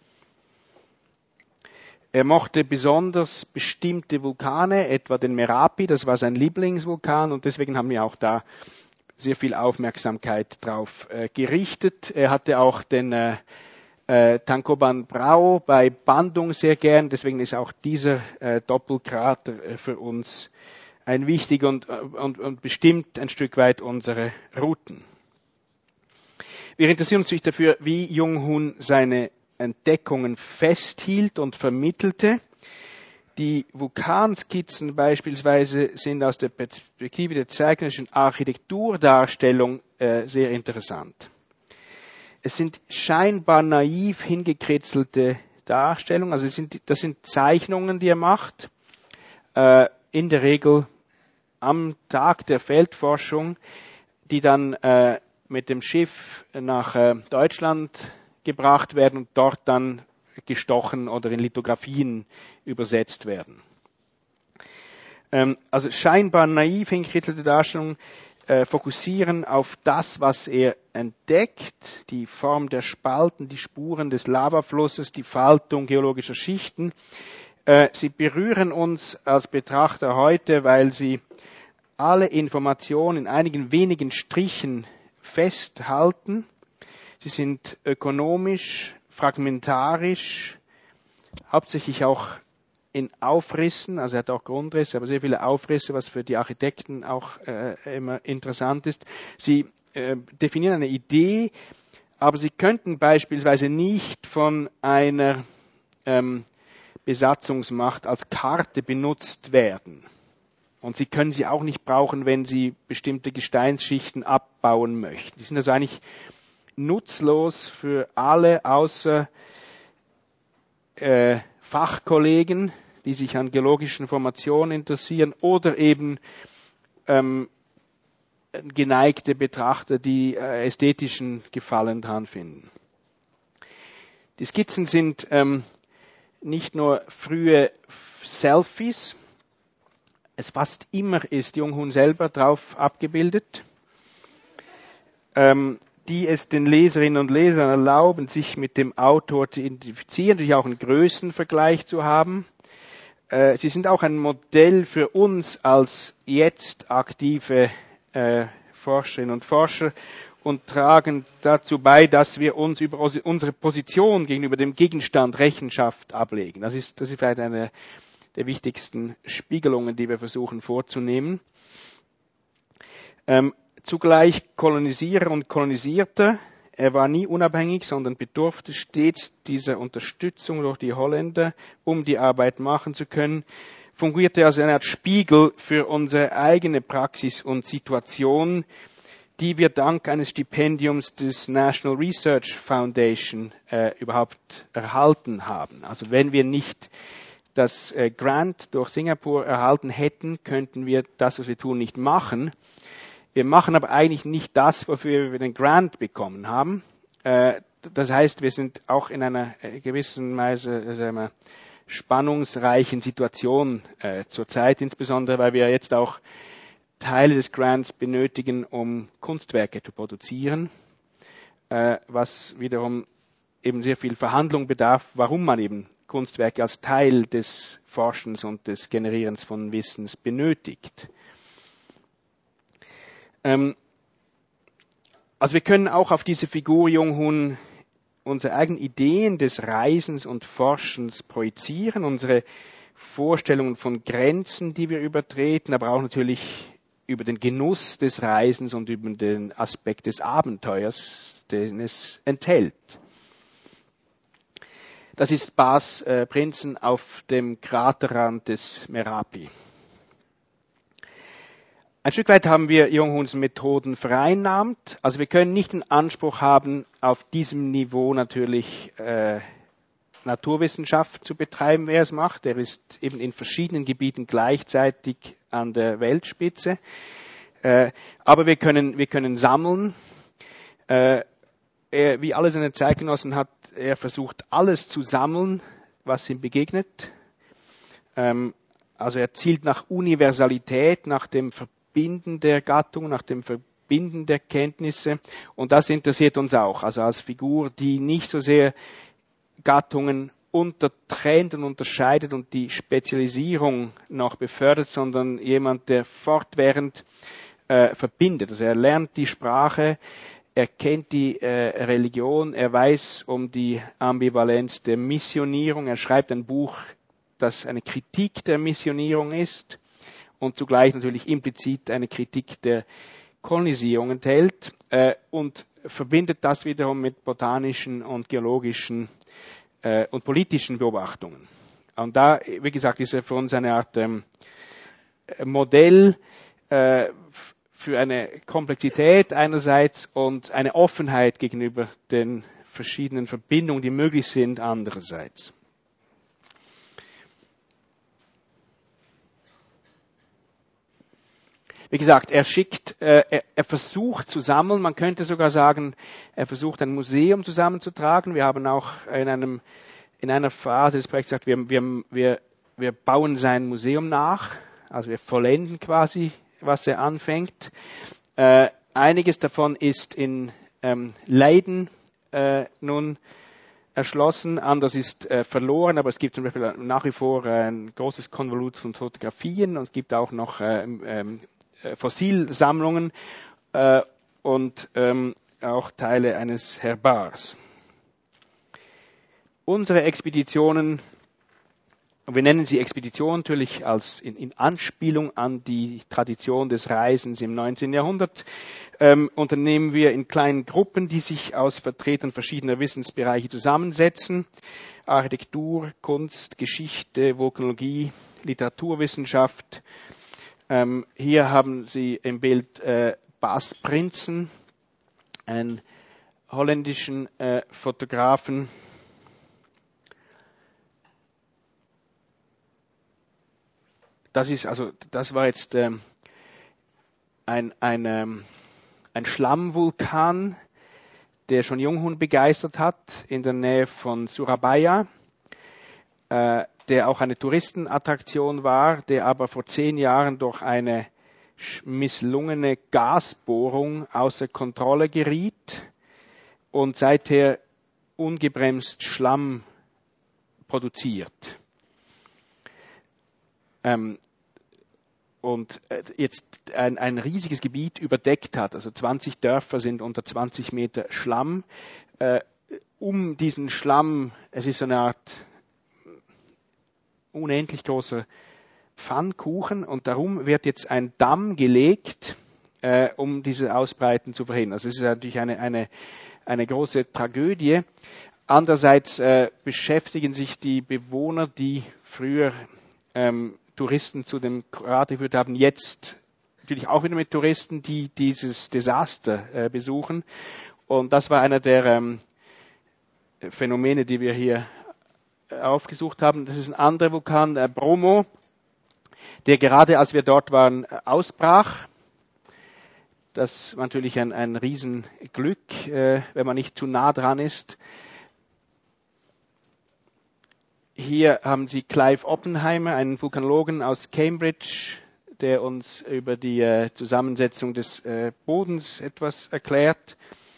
Er mochte besonders bestimmte Vulkane, etwa den Merapi, das war sein Lieblingsvulkan und deswegen haben wir auch da sehr viel Aufmerksamkeit drauf äh, gerichtet. Er hatte auch den äh, äh, Tangkuban Brau bei Bandung sehr gern, deswegen ist auch dieser äh, Doppelkrater äh, für uns ein wichtiger und, und, und bestimmt ein Stück weit unsere Routen. Wir interessieren uns natürlich dafür, wie Junghun seine Entdeckungen festhielt und vermittelte. Die Vulkanskizzen beispielsweise sind aus der Perspektive der zeichnerischen Architekturdarstellung äh, sehr interessant. Es sind scheinbar naiv hingekritzelte Darstellungen, also es sind, das sind Zeichnungen, die er macht, äh, in der Regel am Tag der Feldforschung, die dann äh, mit dem Schiff nach äh, Deutschland gebracht werden und dort dann gestochen oder in Lithografien übersetzt werden. Ähm, also scheinbar naiv hingekritzelte Darstellungen äh, fokussieren auf das, was er entdeckt, die Form der Spalten, die Spuren des Lavaflusses, die Faltung geologischer Schichten. Äh, sie berühren uns als Betrachter heute, weil sie alle Informationen in einigen wenigen Strichen festhalten. Sie sind ökonomisch, fragmentarisch, hauptsächlich auch in Aufrissen, also er hat auch Grundrisse, aber sehr viele Aufrisse, was für die Architekten auch äh, immer interessant ist. Sie äh, definieren eine Idee, aber sie könnten beispielsweise nicht von einer ähm, Besatzungsmacht als Karte benutzt werden. Und sie können sie auch nicht brauchen, wenn sie bestimmte Gesteinsschichten abbauen möchten. Die sind also eigentlich nutzlos für alle außer äh, Fachkollegen, die sich an geologischen Formationen interessieren, oder eben ähm, geneigte Betrachter, die äh, ästhetischen Gefallen dran finden. Die Skizzen sind ähm, nicht nur frühe Selfies, es fast immer ist Junghun selber drauf abgebildet, ähm, die es den Leserinnen und Lesern erlauben, sich mit dem Autor zu identifizieren, natürlich auch einen Größenvergleich zu haben. Äh, sie sind auch ein Modell für uns als jetzt aktive äh, Forscherinnen und Forscher und tragen dazu bei, dass wir uns über unsere Position gegenüber dem Gegenstand Rechenschaft ablegen. Das ist, das ist vielleicht eine der wichtigsten Spiegelungen, die wir versuchen vorzunehmen. Ähm, zugleich Kolonisierer und Kolonisierter. Er war nie unabhängig, sondern bedurfte stets dieser Unterstützung durch die Holländer, um die Arbeit machen zu können. Fungierte als eine Art Spiegel für unsere eigene Praxis und Situation, die wir dank eines Stipendiums des National Research Foundation äh, überhaupt erhalten haben. Also wenn wir nicht das äh, Grant durch Singapur erhalten hätten, könnten wir das, was wir tun, nicht machen. Wir machen aber eigentlich nicht das, wofür wir den Grant bekommen haben. Äh, das heißt, wir sind auch in einer äh, gewissen Weise äh, spannungsreichen Situation äh, zurzeit, insbesondere weil wir jetzt auch Teile des Grants benötigen, um Kunstwerke zu produzieren, äh, was wiederum eben sehr viel Verhandlung bedarf, warum man eben Kunstwerke als Teil des Forschens und des Generierens von Wissens benötigt. Ähm, also wir können auch auf diese Figur Junghun unsere eigenen Ideen des Reisens und Forschens projizieren, unsere Vorstellungen von Grenzen, die wir übertreten, aber auch natürlich über den Genuss des Reisens und über den Aspekt des Abenteuers, den es enthält. Das ist Bas äh, Prinzen auf dem Kraterrand des Merapi. Ein Stück weit haben wir Junghuns Methoden vereinnahmt. Also wir können nicht den Anspruch haben, auf diesem Niveau natürlich äh, Naturwissenschaft zu betreiben, wer es macht. Er ist eben in verschiedenen Gebieten gleichzeitig an der Weltspitze. Äh, aber wir können, wir können sammeln. Äh, er, wie alle seine Zeitgenossen hat er versucht, alles zu sammeln, was ihm begegnet. Ähm, also er zielt nach Universalität, nach dem Verbinden der Gattung, nach dem Verbinden der Kenntnisse. Und das interessiert uns auch. Also als Figur, die nicht so sehr Gattungen untertrennt und unterscheidet und die Spezialisierung noch befördert, sondern jemand, der fortwährend äh, verbindet. Also er lernt die Sprache, er kennt die äh, Religion, er weiß um die Ambivalenz der Missionierung, er schreibt ein Buch, das eine Kritik der Missionierung ist und zugleich natürlich implizit eine Kritik der Kolonisierung enthält äh, und verbindet das wiederum mit botanischen und geologischen äh, und politischen Beobachtungen. Und da, wie gesagt, ist er für uns eine Art ähm, Modell äh, für eine Komplexität einerseits und eine Offenheit gegenüber den verschiedenen Verbindungen, die möglich sind, andererseits. Wie gesagt, er schickt, äh, er, er versucht zu sammeln, man könnte sogar sagen, er versucht ein Museum zusammenzutragen. Wir haben auch in einem in einer Phase des Projekts gesagt, wir, wir, wir, wir bauen sein Museum nach, also wir vollenden quasi, was er anfängt. Äh, einiges davon ist in ähm, Leiden äh, nun erschlossen, anders ist äh, verloren, aber es gibt zum Beispiel nach wie vor äh, ein großes Konvolut von Fotografien und es gibt auch noch äh, ähm, Fossilsammlungen äh, und ähm, auch Teile eines Herbars. Unsere Expeditionen Und wir nennen sie Expedition natürlich als in, in Anspielung an die Tradition des Reisens im neunzehnten Jahrhundert. Ähm, unternehmen wir in kleinen Gruppen, die sich aus Vertretern verschiedener Wissensbereiche zusammensetzen. Architektur, Kunst, Geschichte, Vulkanologie, Literaturwissenschaft. Ähm, hier haben Sie im Bild äh, Bas Prinsen, einen holländischen äh, Fotografen. Das ist also, das war jetzt ähm, ein, ein, ähm, ein Schlammvulkan, der schon Junghun begeistert hat, in der Nähe von Surabaya, äh, der auch eine Touristenattraktion war, der aber vor zehn Jahren durch eine misslungene Gasbohrung außer Kontrolle geriet und seither ungebremst Schlamm produziert. Ähm, und jetzt ein, ein riesiges Gebiet überdeckt hat, also zwanzig Dörfer sind unter zwanzig Meter Schlamm. Äh, um diesen Schlamm, es ist so eine Art unendlich großer Pfannkuchen und darum wird jetzt ein Damm gelegt, äh, um diese Ausbreiten zu verhindern. Also es ist natürlich eine, eine, eine große Tragödie. Andererseits äh, beschäftigen sich die Bewohner, die früher ähm, Touristen zu dem Krater geführt haben, jetzt natürlich auch wieder mit Touristen, die dieses Desaster äh, besuchen. Und das war einer der ähm, Phänomene, die wir hier äh, aufgesucht haben. Das ist ein anderer Vulkan, äh, Bromo, der gerade als wir dort waren, äh, ausbrach. Das war natürlich ein, ein Riesenglück, äh, wenn man nicht zu nah dran ist. Hier haben Sie Clive Oppenheimer, einen Vulkanologen aus Cambridge, der uns über die äh, Zusammensetzung des äh, Bodens etwas erklärt.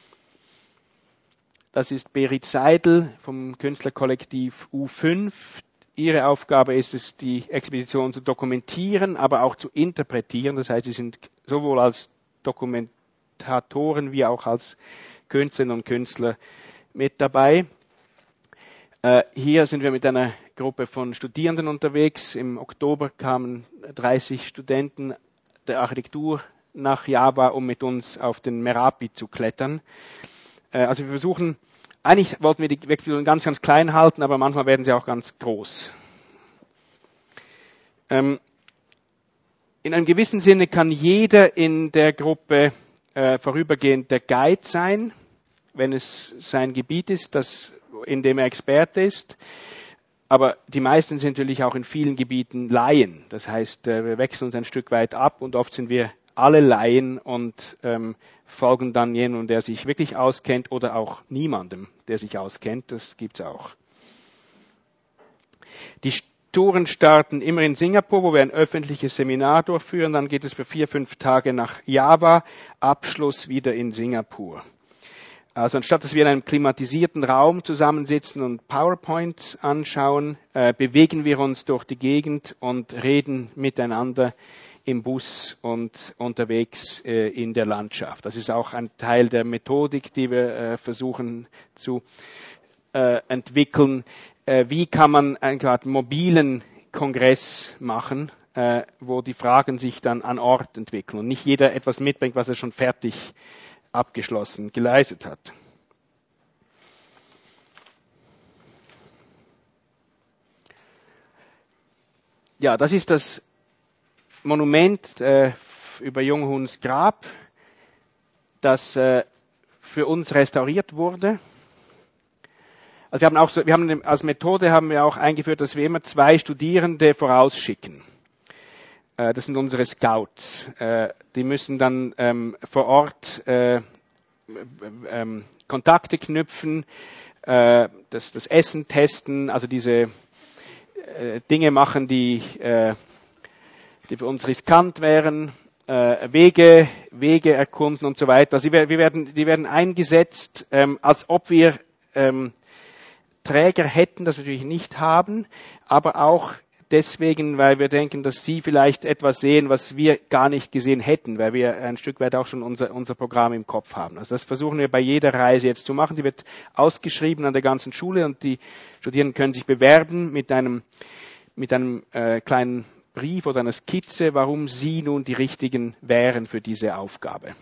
Das ist Berit Seidel vom Künstlerkollektiv U fünf. Ihre Aufgabe ist es, die Expedition zu dokumentieren, aber auch zu interpretieren. Das heißt, sie sind sowohl als Dokumentatoren wie auch als Künstlerinnen und Künstler mit dabei. Hier sind wir mit einer Gruppe von Studierenden unterwegs. Im Oktober kamen dreißig Studenten der Architektur nach Java, um mit uns auf den Merapi zu klettern. Also wir versuchen, eigentlich wollten wir die Expedition ganz, ganz klein halten, aber manchmal werden sie auch ganz groß. In einem gewissen Sinne kann jeder in der Gruppe vorübergehend der Guide sein, wenn es sein Gebiet ist, das in dem er Experte ist. Aber die meisten sind natürlich auch in vielen Gebieten Laien. Das heißt, wir wechseln uns ein Stück weit ab und oft sind wir alle Laien und ähm, folgen dann jemandem, der sich wirklich auskennt oder auch niemandem, der sich auskennt. Das gibt's auch. Die Touren starten immer in Singapur, wo wir ein öffentliches Seminar durchführen. Dann geht es für vier, fünf Tage nach Java. Abschluss wieder in Singapur. Also anstatt dass wir in einem klimatisierten Raum zusammensitzen und PowerPoints anschauen, äh, bewegen wir uns durch die Gegend und reden miteinander im Bus und unterwegs äh, in der Landschaft. Das ist auch ein Teil der Methodik, die wir äh, versuchen zu äh, entwickeln. Äh, wie kann man einen gerade mobilen Kongress machen, äh, wo die Fragen sich dann an Ort entwickeln und nicht jeder etwas mitbringt, was er schon fertig abgeschlossen geleistet hat. Ja, das ist das Monument äh, über Junghuns Grab, das äh, für uns restauriert wurde. Also wir haben auch so, wir haben als Methode haben wir auch eingeführt, dass wir immer zwei Studierende vorausschicken. Das sind unsere Scouts. Die müssen dann ähm, vor Ort äh, ähm, Kontakte knüpfen, äh, das, das Essen testen, also diese äh, Dinge machen, die, äh, die für uns riskant wären, äh, Wege, Wege erkunden und so weiter. Also wir, wir werden, die werden eingesetzt, ähm, als ob wir ähm, Träger hätten, das wir natürlich nicht haben, aber auch deswegen, weil wir denken, dass Sie vielleicht etwas sehen, was wir gar nicht gesehen hätten, weil wir ein Stück weit auch schon unser, unser Programm im Kopf haben. Also das versuchen wir bei jeder Reise jetzt zu machen. Die wird ausgeschrieben an der ganzen Schule und die Studierenden können sich bewerben mit einem mit einem äh, kleinen Brief oder einer Skizze, warum Sie nun die Richtigen wären für diese Aufgabe.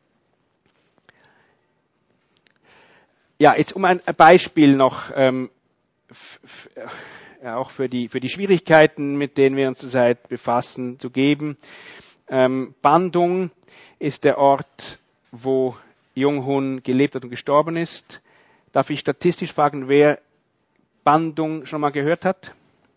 Ja, jetzt um ein Beispiel noch, ähm, f- f- ja, auch für die, für die Schwierigkeiten, mit denen wir uns zurzeit befassen, zu geben. Ähm, Bandung ist der Ort, wo Jung-Hun gelebt hat und gestorben ist. Darf ich statistisch fragen, wer Bandung schon mal gehört hat?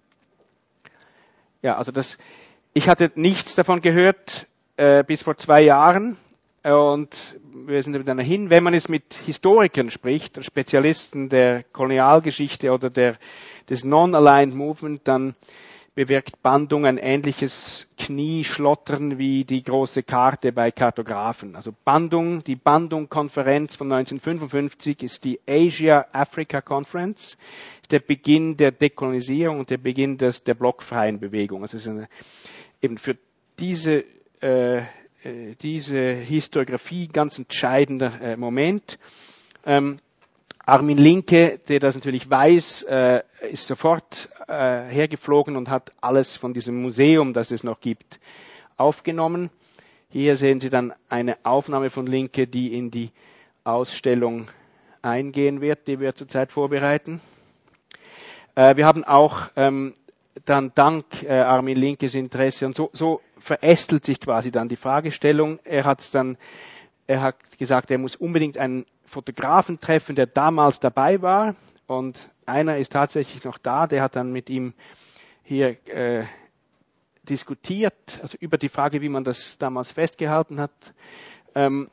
Ja, also das, ich hatte nichts davon gehört äh, bis vor zwei Jahren äh, und wir sind dann dahin. Wenn man es mit Historikern spricht, Spezialisten der Kolonialgeschichte oder der, des Non-Aligned Movement, dann bewirkt Bandung ein ähnliches Knieschlottern wie die große Karte bei Kartografen. Also Bandung, die Bandung-Konferenz von neunzehnhundertfünfundfünfzig ist die Asia-Africa Conference, ist der Beginn der Dekolonisierung und der Beginn des, der blockfreien Bewegung. Also es ist eine, eben für diese, äh, diese Historiografie ganz entscheidender äh, Moment. Ähm, Armin Linke, der das natürlich weiß, äh, ist sofort äh, hergeflogen und hat alles von diesem Museum, das es noch gibt, aufgenommen. Hier sehen Sie dann eine Aufnahme von Linke, die in die Ausstellung eingehen wird, die wir zurzeit vorbereiten. Äh, wir haben auch ähm, dann dank äh, Armin Linkes Interesse und so, so verästelt sich quasi dann die Fragestellung. Er hat dann, er hat gesagt, er muss unbedingt einen Fotografen treffen, der damals dabei war, und einer ist tatsächlich noch da, der hat dann mit ihm hier äh, diskutiert, also über die Frage, wie man das damals festgehalten hat. Ähm,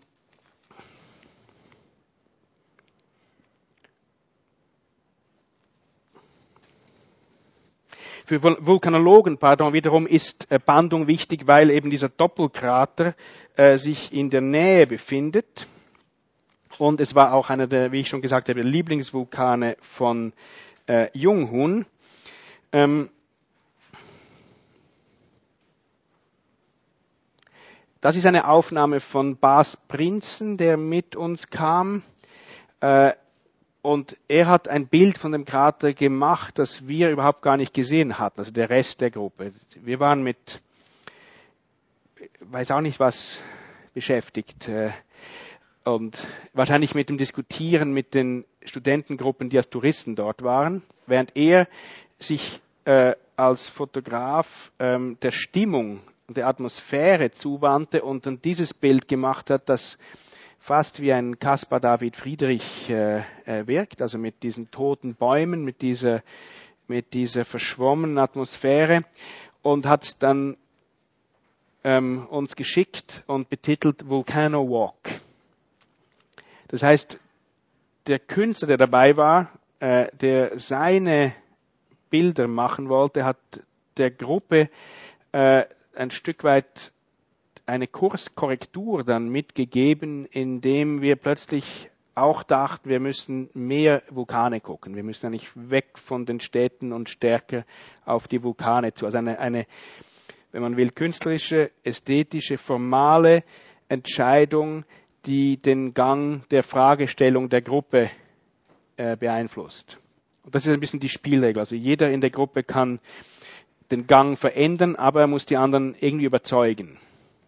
Für Vulkanologen, pardon, wiederum ist äh, Bandung wichtig, weil eben dieser Doppelkrater äh, sich in der Nähe befindet. Und es war auch einer der, wie ich schon gesagt habe, Lieblingsvulkane von äh, Jung-Hun. Ähm, das ist eine Aufnahme von Bas Prinzen, der mit uns kam. Äh, und er hat ein Bild von dem Krater gemacht, das wir überhaupt gar nicht gesehen hatten, also der Rest der Gruppe. Wir waren mit, weiß auch nicht was, beschäftigt. Äh, Und wahrscheinlich mit dem Diskutieren mit den Studentengruppen, die als Touristen dort waren, während er sich äh, als Fotograf ähm, der Stimmung und der Atmosphäre zuwandte und dann dieses Bild gemacht hat, das fast wie ein Caspar David Friedrich äh, äh, wirkt, also mit diesen toten Bäumen, mit dieser, mit dieser verschwommenen Atmosphäre, und hat es dann ähm, uns geschickt und betitelt Volcano Walk. Das heißt, der Künstler, der dabei war, äh, der seine Bilder machen wollte, hat der Gruppe äh, ein Stück weit eine Kurskorrektur dann mitgegeben, indem wir plötzlich auch dachten, wir müssen mehr Vulkane gucken. Wir müssen eigentlich weg von den Städten und stärker auf die Vulkane zu. Also eine, eine, wenn man will, künstlerische, ästhetische, formale Entscheidung, die den Gang der Fragestellung der Gruppe äh, beeinflusst. Und das ist ein bisschen die Spielregel. Also jeder in der Gruppe kann den Gang verändern, aber er muss die anderen irgendwie überzeugen.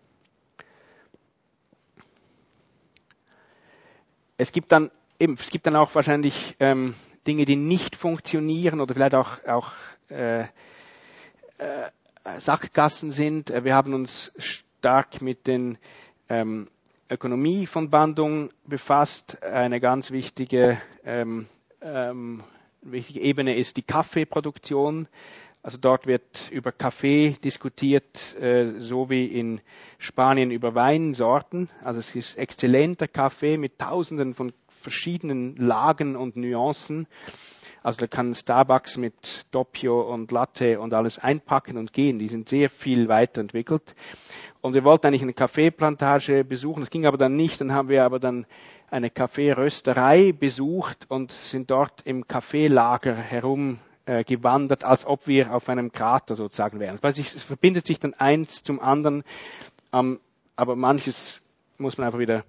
Es gibt dann eben, es gibt dann auch wahrscheinlich ähm, Dinge, die nicht funktionieren oder vielleicht auch, auch äh, äh, Sackgassen sind. Wir haben uns stark mit den ähm, Ökonomie von Bandung befasst. Eine ganz wichtige, ähm, ähm, wichtige Ebene ist die Kaffeeproduktion. Also dort wird über Kaffee diskutiert, äh, so wie in Spanien über Weinsorten. Also es ist exzellenter Kaffee mit Tausenden von verschiedenen Lagen und Nuancen. Also da kann Starbucks mit Doppio und Latte und alles einpacken und gehen. Die sind sehr viel weiterentwickelt. Und wir wollten eigentlich eine Kaffeeplantage besuchen. Das ging aber dann nicht. Dann haben wir aber dann eine Kaffeerösterei besucht und sind dort im Kaffeelager herum gewandert, als ob wir auf einem Krater sozusagen wären. Es verbindet sich dann eins zum anderen, ähm, aber manches muss man einfach wieder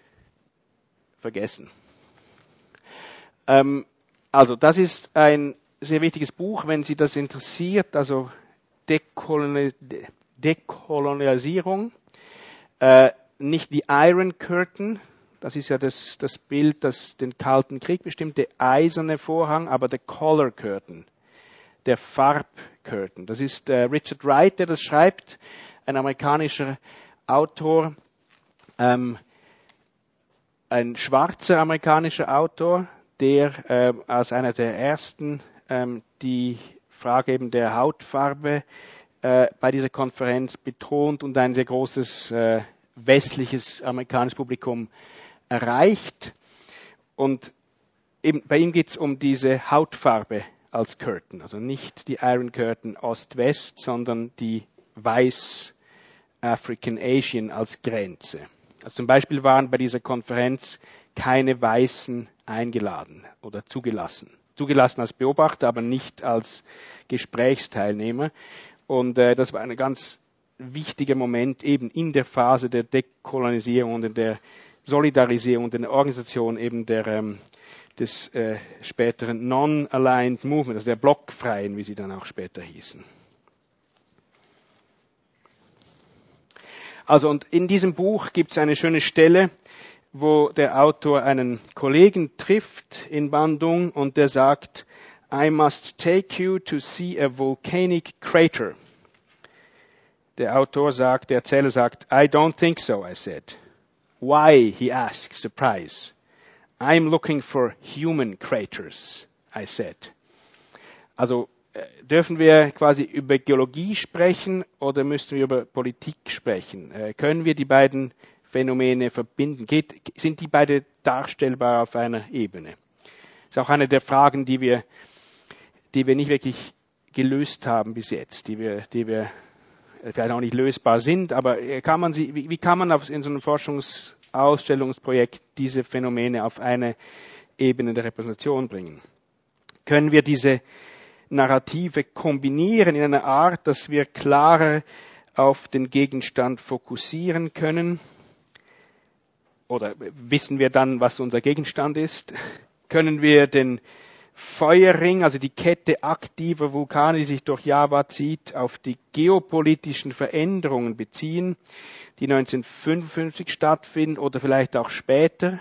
vergessen. Ähm, also das ist ein sehr wichtiges Buch, wenn Sie das interessiert, also Dekoloni- Dekolonialisierung. Äh, nicht die Iron Curtain, das ist ja das, das Bild, das den Kalten Krieg bestimmt, der eiserne Vorhang, aber der Color Curtain, der Farbcurtain. Das ist äh, Richard Wright, der das schreibt, ein amerikanischer Autor, ähm, ein schwarzer amerikanischer Autor, der äh, als einer der ersten ähm, die Frage eben der Hautfarbe äh, bei dieser Konferenz betont und ein sehr großes äh, westliches amerikanisches Publikum erreicht. Und eben bei ihm geht es um diese Hautfarbe als Curtain, also nicht die Iron Curtain Ost-West, sondern die Weiß African Asian als Grenze. Also zum Beispiel waren bei dieser Konferenz keine Weißen eingeladen oder zugelassen. Zugelassen als Beobachter, aber nicht als Gesprächsteilnehmer. Und äh, das war ein ganz wichtiger Moment eben in der Phase der Dekolonisierung und in der Solidarisierung und in der Organisation eben der, ähm, des äh, späteren Non-Aligned Movement, also der Blockfreien, wie sie dann auch später hießen. Also und in diesem Buch gibt es eine schöne Stelle, wo der Autor einen Kollegen trifft in Bandung und der sagt, I must take you to see a volcanic crater. Der Autor sagt, der Erzähler sagt, I don't think so, I said. Why? He asked, surprised. I'm looking for human craters, I said. Also dürfen wir quasi über Geologie sprechen oder müssen wir über Politik sprechen? Äh, können wir die beiden Phänomene verbinden? Geht, sind die beide darstellbar auf einer Ebene? Das ist auch eine der Fragen, die wir, die wir nicht wirklich gelöst haben bis jetzt, die wir, die wir vielleicht auch nicht lösbar sind, aber kann man sie, wie, wie kann man auf, in so einem Forschungsausstellungsprojekt diese Phänomene auf eine Ebene der Repräsentation bringen? Können wir diese Narrative kombinieren in einer Art, dass wir klarer auf den Gegenstand fokussieren können? Oder wissen wir dann, was unser Gegenstand ist? Können wir den Feuerring, also die Kette aktiver Vulkane, die sich durch Java zieht, auf die geopolitischen Veränderungen beziehen, die neunzehnhundertfünfundfünfzig stattfinden oder vielleicht auch später?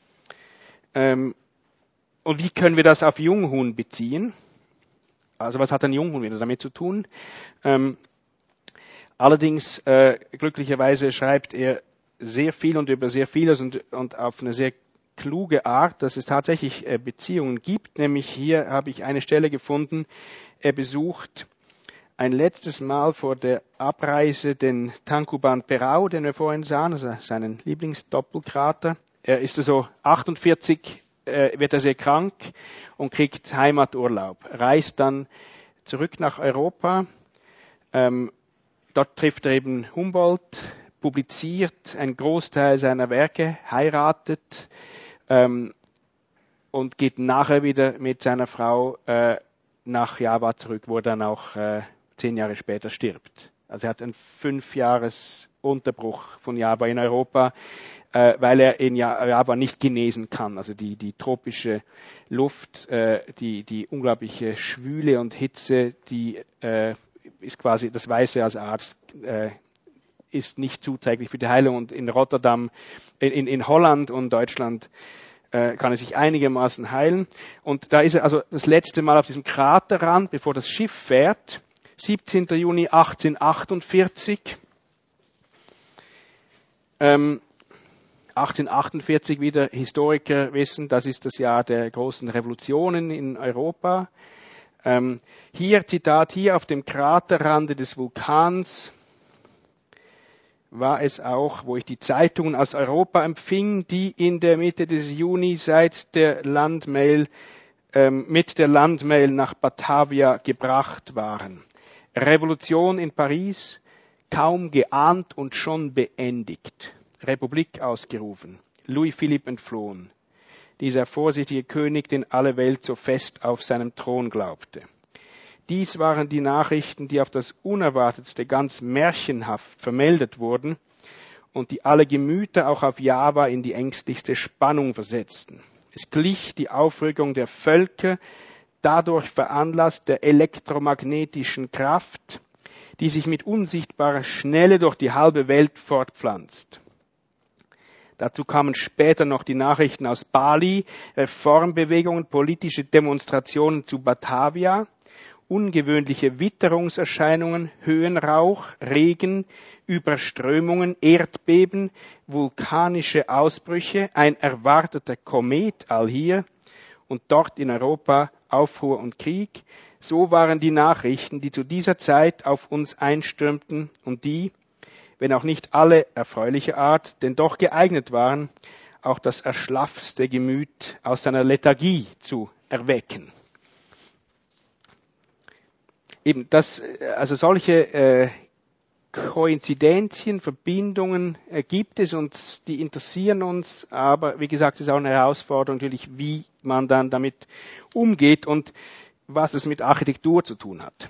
Ähm, und wie können wir das auf Junghun beziehen? Also was hat ein Junghun wieder damit zu tun? Ähm, allerdings, äh, glücklicherweise schreibt er sehr viel und über sehr vieles und, und auf eine sehr kluge Art, dass es tatsächlich äh, Beziehungen gibt. Nämlich hier habe ich eine Stelle gefunden, er besucht ein letztes Mal vor der Abreise den Tangkuban Perao, den wir vorhin sahen, also seinen Lieblingsdoppelkrater. Er ist also achtundvierzig, äh, wird er sehr krank und kriegt Heimaturlaub, reist dann zurück nach Europa. Ähm, dort trifft er eben Humboldt, publiziert einen Großteil seiner Werke, heiratet ähm, und geht nachher wieder mit seiner Frau äh, nach Java zurück, wo er dann auch äh, zehn Jahre später stirbt. Also er hat einen fünfjahres Unterbruch von Java in Europa, äh, weil er in Java nicht genesen kann. Also die, die tropische Luft, äh, die, die unglaubliche Schwüle und Hitze, die äh, ist quasi, das weiß er als Arzt, äh, ist nicht zuträglich für die Heilung. Und in Rotterdam, in, in Holland und Deutschland äh, kann er sich einigermaßen heilen. Und da ist er also das letzte Mal auf diesem Kraterrand, bevor das Schiff fährt, siebzehnten Juni achtzehnhundertachtundvierzig. Ähm, achtzehnhundertachtundvierzig, wieder Historiker wissen, das ist das Jahr der großen Revolutionen in Europa. Ähm, hier, Zitat, hier auf dem Kraterrande des Vulkans war es auch, wo ich die Zeitungen aus Europa empfing, die in der Mitte des Juni seit der Landmail, ähm, mit der Landmail nach Batavia gebracht waren. Revolution in Paris, kaum geahnt und schon beendigt. Republik ausgerufen. Louis Philippe entflohen. Dieser vorsichtige König, den alle Welt so fest auf seinem Thron glaubte. Dies waren die Nachrichten, die auf das Unerwartetste ganz märchenhaft vermeldet wurden und die alle Gemüter auch auf Java in die ängstlichste Spannung versetzten. Es glich die Aufregung der Völker, dadurch veranlasst der elektromagnetischen Kraft, die sich mit unsichtbarer Schnelle durch die halbe Welt fortpflanzt. Dazu kamen später noch die Nachrichten aus Bali, Reformbewegungen, politische Demonstrationen zu Batavia, ungewöhnliche Witterungserscheinungen, Höhenrauch, Regen, Überströmungen, Erdbeben, vulkanische Ausbrüche, ein erwarteter Komet allhier und dort in Europa Aufruhr und Krieg. So waren die Nachrichten, die zu dieser Zeit auf uns einstürmten und die, wenn auch nicht alle erfreulicher Art, denn doch geeignet waren, auch das erschlaffste Gemüt aus seiner Lethargie zu erwecken. Eben das, also solche äh, Koinzidenzien, Verbindungen äh, gibt es und die interessieren uns, aber wie gesagt, es ist auch eine Herausforderung natürlich, wie man dann damit umgeht und was es mit Architektur zu tun hat.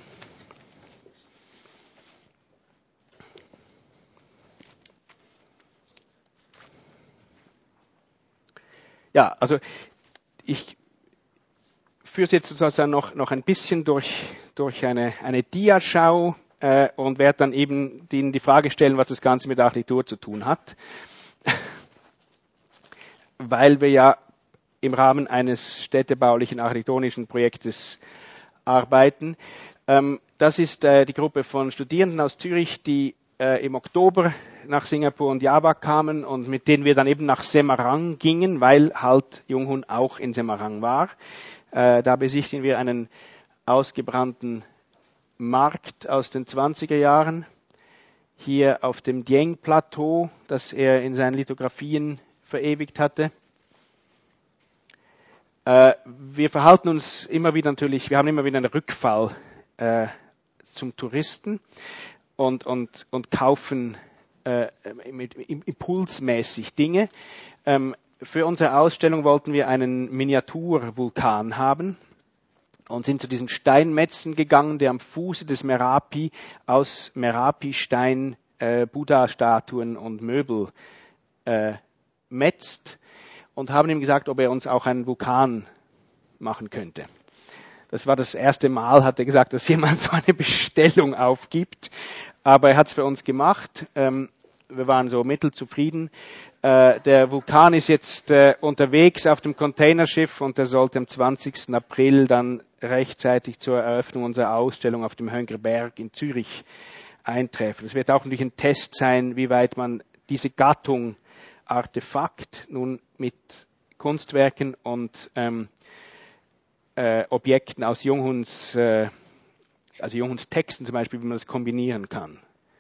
Ja, also ich führe es jetzt sozusagen noch, noch ein bisschen durch, durch eine, eine Diaschau äh, und werde dann eben Ihnen die Frage stellen, was das Ganze mit Architektur zu tun hat. Weil wir ja im Rahmen eines städtebaulichen architektonischen Projektes arbeiten. Ähm, das ist äh, die Gruppe von Studierenden aus Zürich, die äh, im Oktober nach Singapur und Java kamen und mit denen wir dann eben nach Semarang gingen, weil halt Junghun auch in Semarang war. Äh, da besichtigen wir einen ausgebrannten Markt aus den zwanziger Jahren, hier auf dem Dieng-Plateau, das er in seinen Lithografien verewigt hatte. Äh, wir verhalten uns immer wieder natürlich, wir haben immer wieder einen Rückfall äh, zum Touristen und, und, und kaufen äh, mit, impulsmäßig Dinge. Ähm, für unsere Ausstellung wollten wir einen Miniaturvulkan haben und sind zu diesem Steinmetzen gegangen, der am Fuße des Merapi aus Merapi-Stein äh, Buddha-Statuen und Möbel äh, metzt und haben ihm gesagt, ob er uns auch einen Vulkan machen könnte. Das war das erste Mal, hat er gesagt, dass jemand so eine Bestellung aufgibt. Aber er hat es für uns gemacht. Ähm, wir waren so mittelzufrieden. Äh, der Vulkan ist jetzt äh, unterwegs auf dem Containerschiff und der sollte am zwanzigsten April dann rechtzeitig zur Eröffnung unserer Ausstellung auf dem Hönggerberg in Zürich eintreffen. Es wird auch natürlich ein Test sein, wie weit man diese Gattung Artefakt nun mit Kunstwerken und ähm, äh, Objekten aus Junghuns, äh, also Junghuns Texten zum Beispiel, wie man das kombinieren kann.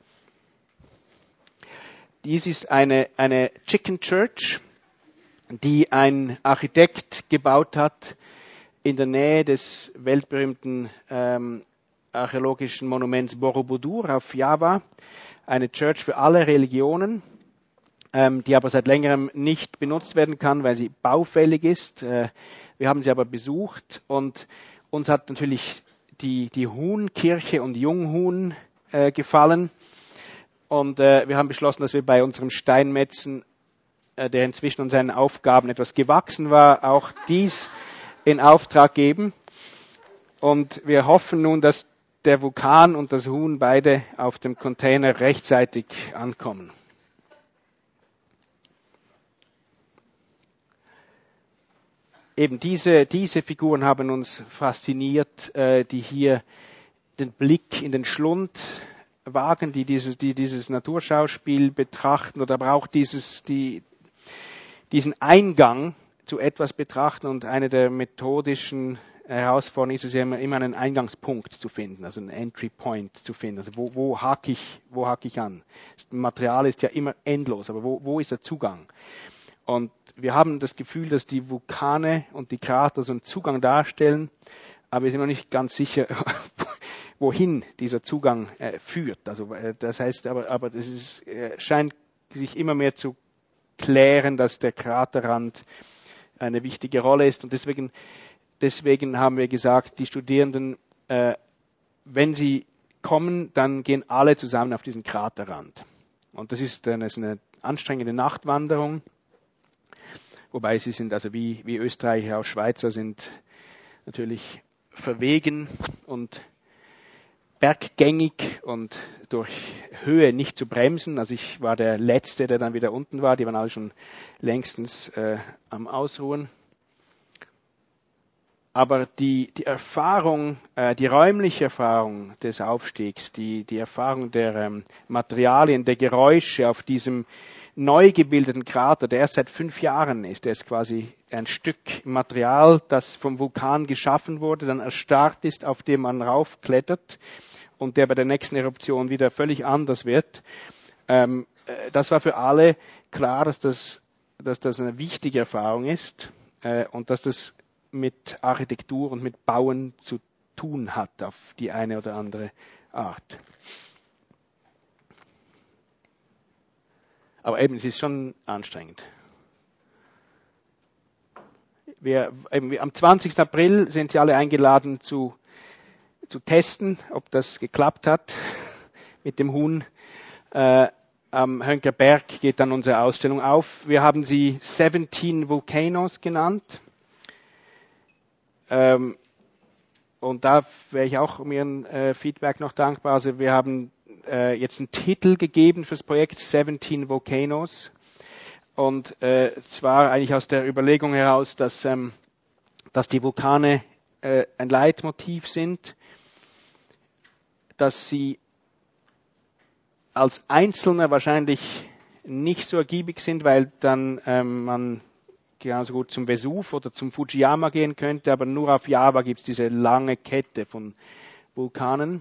Dies ist eine, eine Chicken Church, die ein Architekt gebaut hat in der Nähe des weltberühmten ähm, archäologischen Monuments Borobudur auf Java. Eine Church für alle Religionen, ähm, die aber seit längerem nicht benutzt werden kann, weil sie baufällig ist. Äh, wir haben sie aber besucht und uns hat natürlich die, die Hun-Kirche und Junghun äh, gefallen. Und äh, wir haben beschlossen, dass wir bei unserem Steinmetzen, äh, der inzwischen an seinen Aufgaben etwas gewachsen war, auch dies in Auftrag geben. Und wir hoffen nun, dass der Vulkan und das Huhn beide auf dem Container rechtzeitig ankommen. Eben diese, diese Figuren haben uns fasziniert, äh, die hier den Blick in den Schlund wagen, die dieses, die dieses Naturschauspiel betrachten oder aber auch dieses, die, diesen Eingang zu etwas betrachten. Und eine der methodischen Herausforderungen ist es ja immer, immer einen Eingangspunkt zu finden, also einen Entry Point zu finden. Also wo, wo hake ich, wo hake ich an? Das Material ist ja immer endlos, aber wo, wo ist der Zugang? Und wir haben das Gefühl, dass die Vulkane und die Krater so einen Zugang darstellen, aber wir sind noch nicht ganz sicher, wohin dieser Zugang äh, führt. Also äh, das heißt, aber, aber das ist, äh, scheint sich immer mehr zu klären, dass der Kraterrand eine wichtige Rolle ist. Und deswegen, deswegen haben wir gesagt, die Studierenden, äh, wenn sie kommen, dann gehen alle zusammen auf diesen Kraterrand. Und das ist, äh, das ist eine anstrengende Nachtwanderung. Wobei sie sind, also wie, wie Österreicher auch Schweizer, sind natürlich verwegen und berggängig und durch Höhe nicht zu bremsen. Also ich war der Letzte, der dann wieder unten war. Die waren alle schon längstens äh, am Ausruhen. Aber die, die Erfahrung, äh, die räumliche Erfahrung des Aufstiegs, die, die Erfahrung der ähm, Materialien, der Geräusche auf diesem neu gebildeten Krater, der erst seit fünf Jahren ist, der ist quasi ein Stück Material, das vom Vulkan geschaffen wurde, dann erstarrt ist, auf dem man raufklettert und der bei der nächsten Eruption wieder völlig anders wird. Ähm, äh, das war für alle klar, dass das, dass das eine wichtige Erfahrung ist äh, und dass das mit Architektur und mit Bauen zu tun hat auf die eine oder andere Art. Aber eben, es ist schon anstrengend. Wir, eben, wir, am zwanzigsten April sind Sie alle eingeladen zu, zu testen, ob das geklappt hat mit dem Huhn. Äh, am Hönker Berg geht dann unsere Ausstellung auf. Wir haben sie siebzehn Volcanoes genannt. Ähm, und da wäre ich auch um Ihren äh, Feedback noch dankbar. Also wir haben äh, jetzt einen Titel gegeben fürs Projekt siebzehn Volcanoes. Und äh, zwar eigentlich aus der Überlegung heraus, dass, ähm, dass die Vulkane äh, ein Leitmotiv sind, dass sie als Einzelne wahrscheinlich nicht so ergiebig sind, weil dann ähm, man genauso gut zum Vesuv oder zum Fujiyama gehen könnte, aber nur auf Java gibt es diese lange Kette von Vulkanen.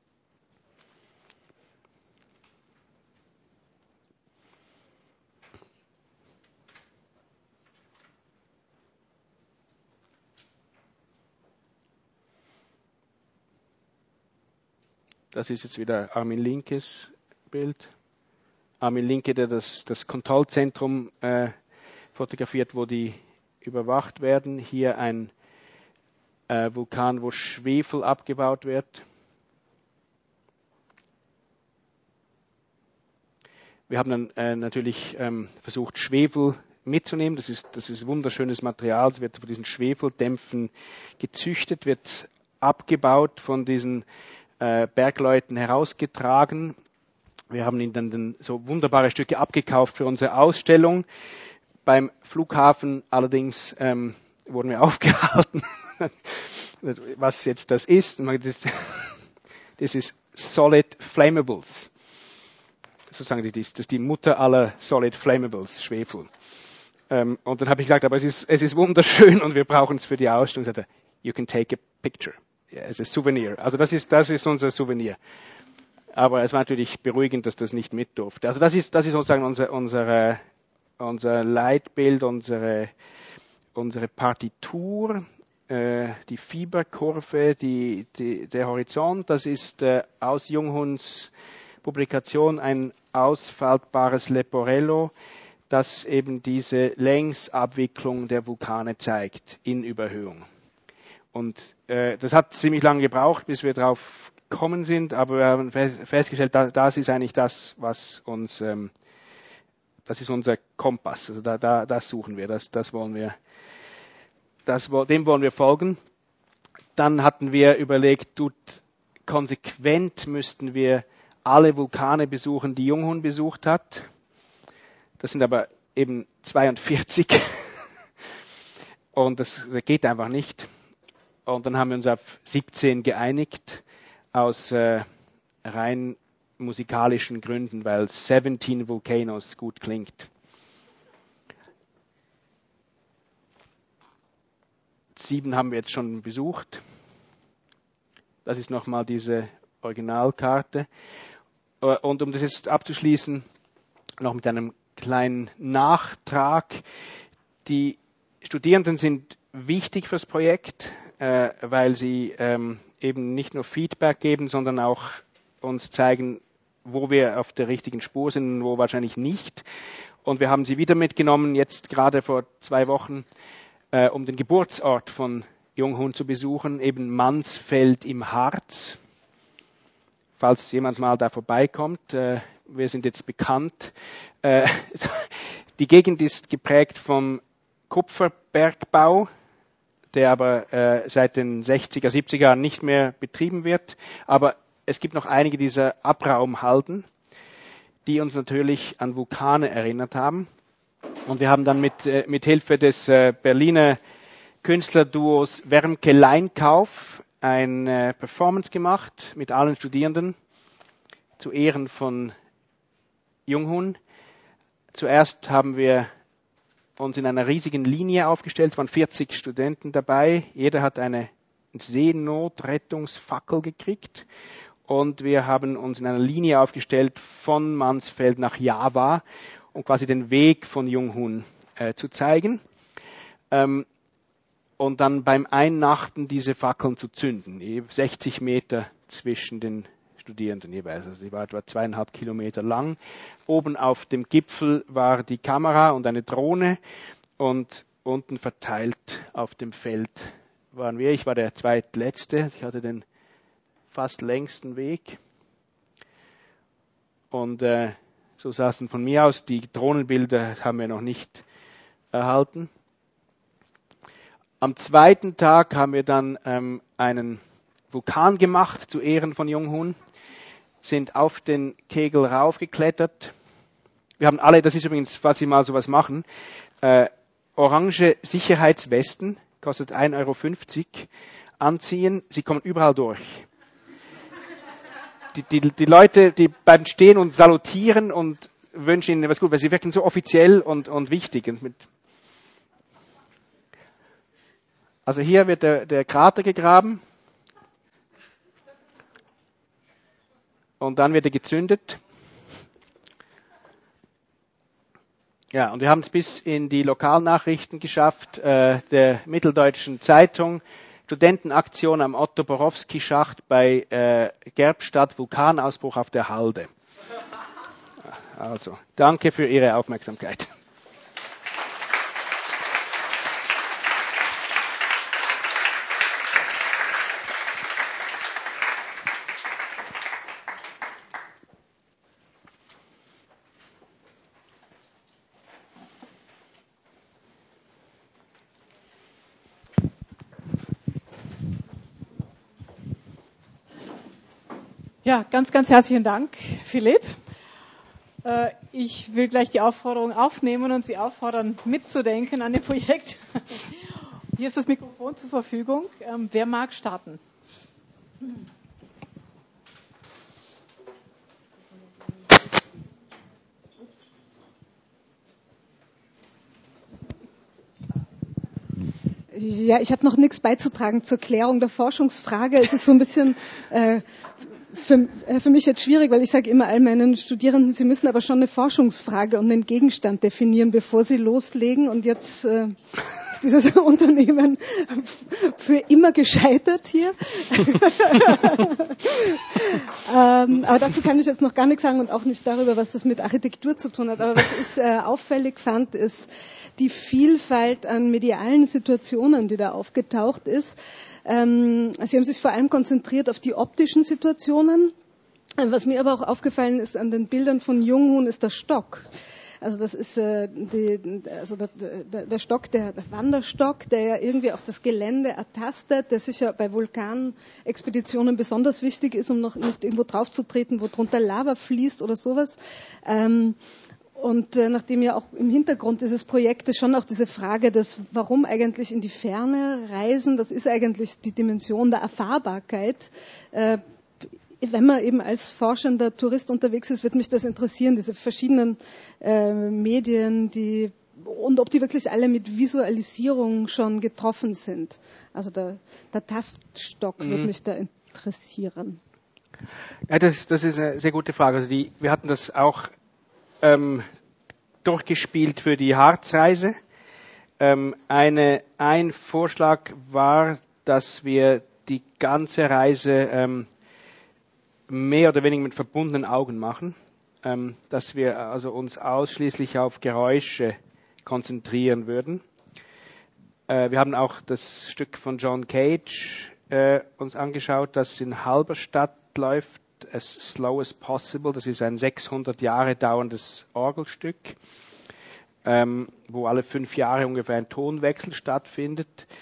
Das ist jetzt wieder Armin Linkes Bild. Armin Linke, der das, das Kontrollzentrum äh, fotografiert, wo die überwacht werden. Hier ein äh, Vulkan, wo Schwefel abgebaut wird. Wir haben dann äh, natürlich ähm, versucht, Schwefel mitzunehmen. Das ist, das ist wunderschönes Material. Es wird von diesen Schwefeldämpfen gezüchtet, wird abgebaut von diesen äh, Bergleuten herausgetragen. Wir haben ihnen dann, dann so wunderbare Stücke abgekauft für unsere Ausstellung. Beim Flughafen allerdings ähm, wurden wir aufgehalten, was jetzt das ist. Das ist Solid Flammables. Sozusagen das ist die Mutter aller Solid Flammables, Schwefel. Ähm, und dann habe ich gesagt, aber es ist, es ist wunderschön und wir brauchen es für die Ausstellung. Ich sagte, you can take a picture. Yeah, as a souvenir. Also das ist, das ist unser Souvenir. Aber es war natürlich beruhigend, dass das nicht mit durfte. Also das ist, das ist sozusagen unser, unsere, unser Leitbild, unsere, unsere Partitur, äh, die Fieberkurve, die, die, der Horizont. Das ist äh, aus Junghuns Publikation ein ausfaltbares Leporello, das eben diese Längsabwicklung der Vulkane zeigt in Überhöhung. Und äh, das hat ziemlich lange gebraucht, bis wir drauf gekommen sind, aber wir haben festgestellt, dass, das ist eigentlich das, was uns, ähm, das ist unser Kompass. Also da, da, das suchen wir, das, das wollen wir, das, dem wollen wir folgen. Dann hatten wir überlegt, tut, konsequent müssten wir alle Vulkane besuchen, die Junghun besucht hat. Das sind aber eben zweiundvierzig. Und das, das geht einfach nicht. Und dann haben wir uns auf siebzehn geeinigt, aus äh, rein musikalischen Gründen, weil siebzehn Volcanoes gut klingt. Sieben haben wir jetzt schon besucht. Das ist nochmal diese Originalkarte. Und um das jetzt abzuschließen, noch mit einem kleinen Nachtrag. Die Studierenden sind wichtig fürs Projekt, äh, weil sie ähm, eben nicht nur Feedback geben, sondern auch uns zeigen, wo wir auf der richtigen Spur sind und wo wahrscheinlich nicht. Und wir haben sie wieder mitgenommen, jetzt gerade vor zwei Wochen, äh, um den Geburtsort von Junghun zu besuchen, eben Mansfeld im Harz. Falls jemand mal da vorbeikommt, äh, wir sind jetzt bekannt. Äh, die Gegend ist geprägt vom Kupferbergbau. der aber äh, seit den sechziger, siebziger Jahren nicht mehr betrieben wird. Aber es gibt noch einige dieser Abraumhalden, die uns natürlich an Vulkane erinnert haben. Und wir haben dann mit, äh, mit Hilfe des äh, Berliner Künstlerduos Wermke Leinkauf ein äh, Performance gemacht mit allen Studierenden zu Ehren von Junghun. Zuerst haben wir uns in einer riesigen Linie aufgestellt, es waren vierzig Studenten dabei. Jeder hat eine Seenotrettungsfackel gekriegt. Und wir haben uns in einer Linie aufgestellt von Mansfeld nach Java, um quasi den Weg von Junghun äh, zu zeigen. Ähm, und dann beim Einnachten diese Fackeln zu zünden, sechzig Meter zwischen den Studierenden jeweils. Also die war etwa zweieinhalb Kilometer lang. Oben auf dem Gipfel war die Kamera und eine Drohne und unten verteilt auf dem Feld waren wir. Ich war der zweitletzte. Ich hatte den fast längsten Weg. Und äh, so sah es dann von mir aus. Die Drohnenbilder haben wir noch nicht erhalten. Am zweiten Tag haben wir dann ähm, einen Vulkan gemacht zu Ehren von Junghun, sind auf den Kegel raufgeklettert. Wir haben alle, das ist übrigens, falls Sie mal sowas machen, äh, orange Sicherheitswesten, kostet ein Euro fünfzig, anziehen. Sie kommen überall durch. Die, die, die Leute, die bleiben stehen und salutieren und wünschen Ihnen was gut, weil sie wirken so offiziell und, und wichtig. Und mit also hier wird der, der Krater gegraben und dann wird er gezündet. Ja, und wir haben es bis in die Lokalnachrichten geschafft, äh, der Mitteldeutschen Zeitung. Studentenaktion am Otto-Borowski-Schacht bei äh, Gerbstadt, Vulkanausbruch auf der Halde. Also, danke für Ihre Aufmerksamkeit. Ja, ganz, ganz herzlichen Dank, Philipp. Ich will gleich die Aufforderung aufnehmen und Sie auffordern, mitzudenken an dem Projekt. Hier ist das Mikrofon zur Verfügung. Wer mag starten? Ja, ich habe noch nichts beizutragen zur Klärung der Forschungsfrage. Es ist so ein bisschen äh, für, äh, für mich jetzt schwierig, weil ich sage immer all meinen Studierenden, sie müssen aber schon eine Forschungsfrage und einen Gegenstand definieren, bevor sie loslegen. Und jetzt äh, ist dieses Unternehmen für immer gescheitert hier. ähm, aber dazu kann ich jetzt noch gar nichts sagen und auch nicht darüber, was das mit Architektur zu tun hat. Aber was ich äh, auffällig fand, ist die Vielfalt an medialen Situationen, die da aufgetaucht ist. Ähm, Sie haben sich vor allem konzentriert auf die optischen Situationen. Was mir aber auch aufgefallen ist an den Bildern von Junghun, ist der Stock. Also das ist äh, die, also der, der, der Stock, der, der Wanderstock, der ja irgendwie auch das Gelände ertastet, der sicher bei Vulkanexpeditionen besonders wichtig ist, um noch nicht irgendwo draufzutreten, wo drunter Lava fließt oder sowas. Ähm, Und äh, nachdem ja auch im Hintergrund dieses Projektes schon auch diese Frage des, warum eigentlich in die Ferne reisen, das ist eigentlich die Dimension der Erfahrbarkeit. Äh, wenn man eben als forschender Tourist unterwegs ist, wird mich das interessieren, diese verschiedenen äh, Medien, die und ob die wirklich alle mit Visualisierung schon getroffen sind. Also der, der Taststock mhm. würde mich da interessieren. Ja, das, das ist eine sehr gute Frage. Also die, wir hatten das auch Ähm, durchgespielt für die Harzreise. Ähm, eine, ein Vorschlag war, dass wir die ganze Reise ähm, mehr oder weniger mit verbundenen Augen machen, ähm, dass wir also uns ausschließlich auf Geräusche konzentrieren würden. Äh, wir haben auch das Stück von John Cage äh, uns angeschaut, das in Halberstadt läuft. As Slow as Possible, das ist ein sechshundert Jahre dauerndes Orgelstück, ähm, wo alle fünf Jahre ungefähr ein Tonwechsel stattfindet.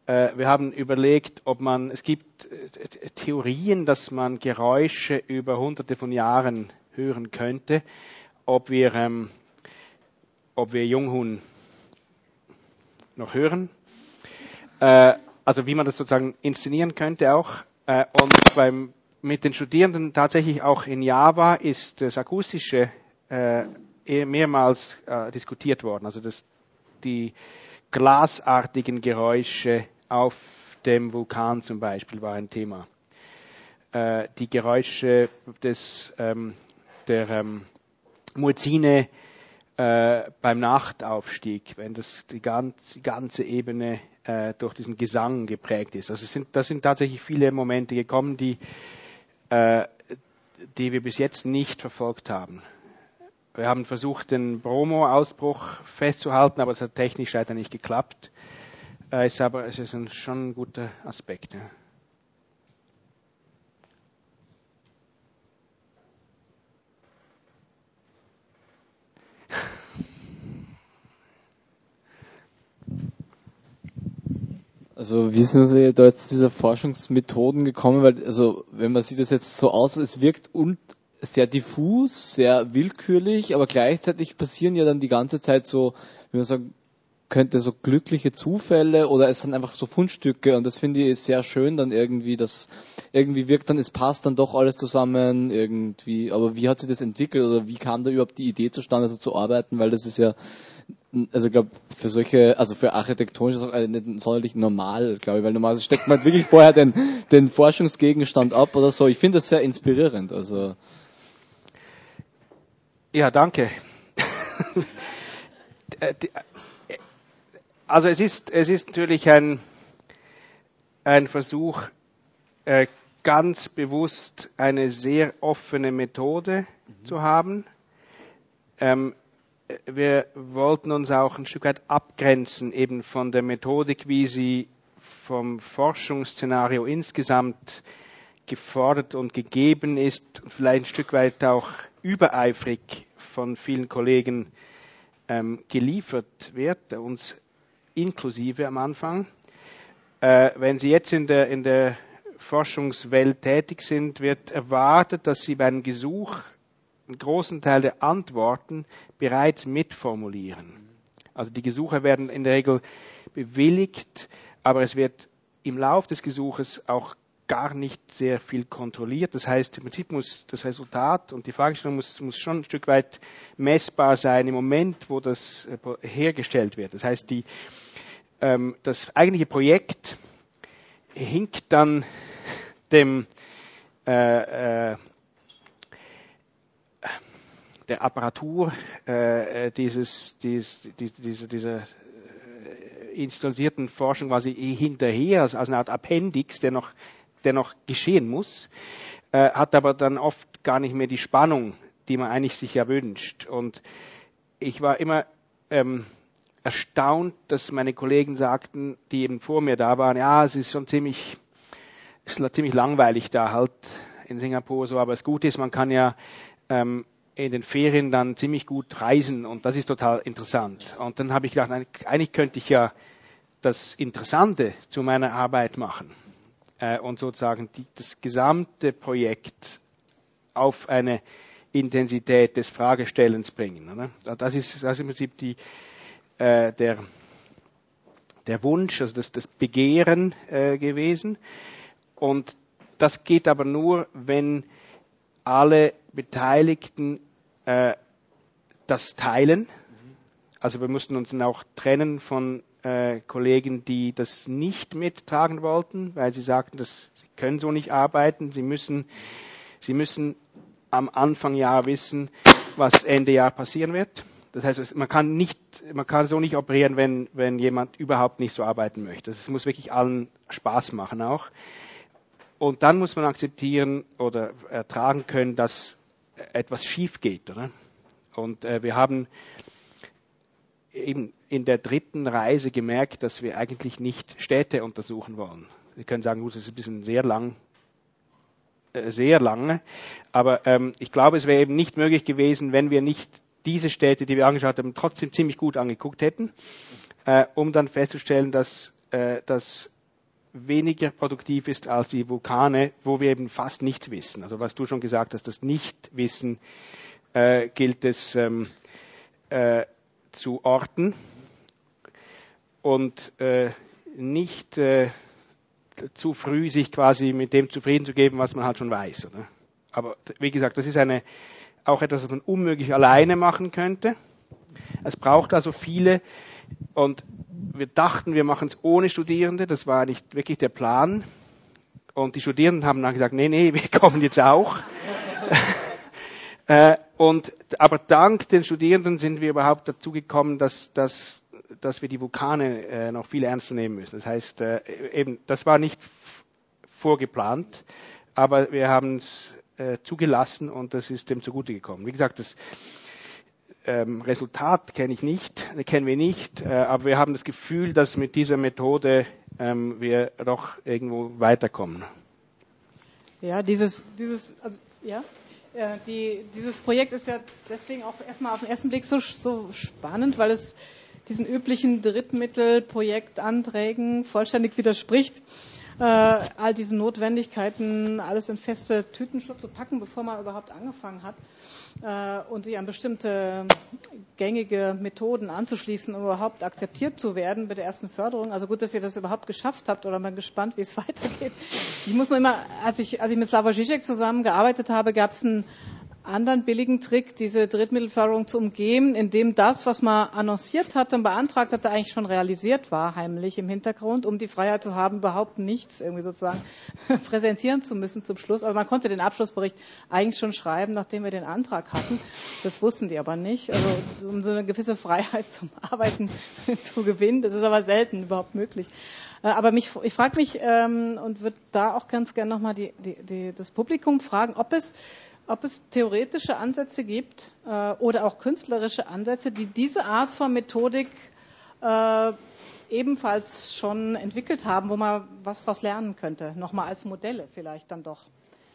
Äh, wir haben überlegt, ob man, es gibt äh, Theorien, dass man Geräusche über hunderte von Jahren hören könnte, ob wir, ähm, ob wir Junghuhn noch hören. Äh, also wie man das sozusagen inszenieren könnte auch. Äh, und beim, mit den Studierenden tatsächlich auch in Java ist das Akustische äh, mehrmals äh, diskutiert worden. Also das, die glasartigen Geräusche auf dem Vulkan zum Beispiel war ein Thema. Äh, die Geräusche des, ähm, der ähm, Muezzine äh, beim Nachtaufstieg, wenn das die ganze, die ganze Ebene äh, durch diesen Gesang geprägt ist. Also es sind, da sind tatsächlich viele Momente gekommen, die, äh, die wir bis jetzt nicht verfolgt haben. Wir haben versucht, den Bromo-Ausbruch festzuhalten, aber es hat technisch leider nicht geklappt. Äh, ist aber es ist ein, schon ein guter Aspekt. Ja. Also wie sind Sie da jetzt zu dieser Forschungsmethoden gekommen? Weil, also wenn man sieht das jetzt so aus, es wirkt und sehr diffus, sehr willkürlich, aber gleichzeitig passieren ja dann die ganze Zeit so, wie man sagen könnte, so glückliche Zufälle oder es sind einfach so Fundstücke und das finde ich sehr schön dann irgendwie, dass irgendwie wirkt dann, es passt dann doch alles zusammen irgendwie, aber wie hat sich das entwickelt oder wie kam da überhaupt die Idee zustande, so zu arbeiten, weil das ist ja, also ich glaube, für solche, also für architektonisch ist das nicht sonderlich normal, glaube ich, weil normalerweise steckt man wirklich vorher den, den Forschungsgegenstand ab oder so. Ich finde das sehr inspirierend, also. Ja, danke. Also es ist, es ist natürlich ein, ein Versuch, äh, ganz bewusst eine sehr offene Methode mhm. zu haben. Ähm, wir wollten uns auch ein Stück weit abgrenzen eben von der Methodik, wie sie vom Forschungsszenario insgesamt gefordert und gegeben ist, vielleicht ein Stück weit auch übereifrig von vielen Kollegen ähm, geliefert wird, uns inklusive am Anfang. Äh, wenn Sie jetzt in der, in der Forschungswelt tätig sind, wird erwartet, dass Sie bei einem Gesuch einen großen Teil der Antworten bereits mitformulieren. Also die Gesuche werden in der Regel bewilligt, aber es wird im Lauf des Gesuches auch gar nicht sehr viel kontrolliert. Das heißt, im Prinzip muss das Resultat und die Fragestellung muss, muss schon ein Stück weit messbar sein im Moment, wo das hergestellt wird. Das heißt, die, ähm, das eigentliche Projekt hinkt dann dem äh, äh, der Apparatur äh, dieses, dieses, diese, dieser institutionalisierten Forschung quasi hinterher, also als eine Art Appendix, der noch der noch geschehen muss, äh, hat aber dann oft gar nicht mehr die Spannung, die man eigentlich sich ja wünscht. Und ich war immer ähm, erstaunt, dass meine Kollegen sagten, die eben vor mir da waren, ja, es ist schon ziemlich, es ist ziemlich langweilig da halt in Singapur so, aber das Gute ist, man kann ja ähm, in den Ferien dann ziemlich gut reisen und das ist total interessant. Und dann habe ich gedacht, eigentlich könnte ich ja das Interessante zu meiner Arbeit machen. Und sozusagen die, das gesamte Projekt auf eine Intensität des Fragestellens bringen. Oder? Das ist, das ist im Prinzip die, äh, der, der Wunsch, also das, das Begehren äh, gewesen. Und das geht aber nur, wenn alle Beteiligten äh, das teilen. Also wir mussten uns dann auch trennen von Äh, Kollegen, die das nicht mittragen wollten, weil sie sagten, dass sie können so nicht arbeiten. Sie müssen, sie müssen am Anfang Jahr wissen, was Ende Jahr passieren wird. Das heißt, man kann nicht, man kann so nicht operieren, wenn, wenn jemand überhaupt nicht so arbeiten möchte. Es muss wirklich allen Spaß machen auch. Und dann muss man akzeptieren oder ertragen können, dass etwas schief geht, oder? Und äh, wir haben eben in der dritten Reise gemerkt, dass wir eigentlich nicht Städte untersuchen wollen. Sie können sagen, gut, das ist ein bisschen sehr lang, äh, sehr lange, aber ähm, ich glaube, es wäre eben nicht möglich gewesen, wenn wir nicht diese Städte, die wir angeschaut haben, trotzdem ziemlich gut angeguckt hätten, äh, um dann festzustellen, dass, äh, dass weniger produktiv ist als die Vulkane, wo wir eben fast nichts wissen. Also was du schon gesagt hast, das Nichtwissen äh, gilt es ähm, äh, zu orten und äh, nicht äh, zu früh sich quasi mit dem zufrieden zu geben, was man halt schon weiß. Oder? Aber wie gesagt, das ist eine, auch etwas, was man unmöglich alleine machen könnte. Es braucht also viele, und wir dachten, wir machen es ohne Studierende, das war nicht wirklich der Plan. Und die Studierenden haben dann gesagt, nee, nee, wir kommen jetzt auch. äh, und, aber dank den Studierenden sind wir überhaupt dazu gekommen, dass, dass dass wir die Vulkane äh, noch viel ernster nehmen müssen. Das heißt, äh, eben, das war nicht f- vorgeplant, aber wir haben es äh, zugelassen und das ist dem zugute gekommen. Wie gesagt, das ähm, Resultat kenne ich nicht, kennen wir nicht, äh, aber wir haben das Gefühl, dass mit dieser Methode ähm, wir doch irgendwo weiterkommen. Ja, dieses, dieses, also, ja. Äh, die, dieses Projekt ist ja deswegen auch erstmal auf den ersten Blick so, so spannend, weil es diesen üblichen Drittmittelprojektanträgen vollständig widerspricht, äh, all diesen Notwendigkeiten, alles in feste Tütenschutz zu packen, bevor man überhaupt angefangen hat, äh, und sich an bestimmte gängige Methoden anzuschließen, um überhaupt akzeptiert zu werden bei der ersten Förderung. Also gut, dass ihr das überhaupt geschafft habt, oder bin gespannt, wie es weitergeht. Ich muss nur immer, als ich, als ich mit Slavoj Žižek zusammengearbeitet habe, gab es einen anderen billigen Trick, diese Drittmittelförderung zu umgehen, indem das, was man annonciert hatte und beantragt hatte, eigentlich schon realisiert war, heimlich im Hintergrund, um die Freiheit zu haben, überhaupt nichts irgendwie sozusagen präsentieren zu müssen zum Schluss. Also man konnte den Abschlussbericht eigentlich schon schreiben, nachdem wir den Antrag hatten. Das wussten die aber nicht. Also um so eine gewisse Freiheit zum Arbeiten zu gewinnen, das ist aber selten überhaupt möglich. Aber mich, ich frage mich ähm, und würde da auch ganz gerne nochmal die, die, die, das Publikum fragen, ob es ob es theoretische Ansätze gibt äh, oder auch künstlerische Ansätze, die diese Art von Methodik äh, ebenfalls schon entwickelt haben, wo man was daraus lernen könnte. Nochmal als Modelle vielleicht dann doch.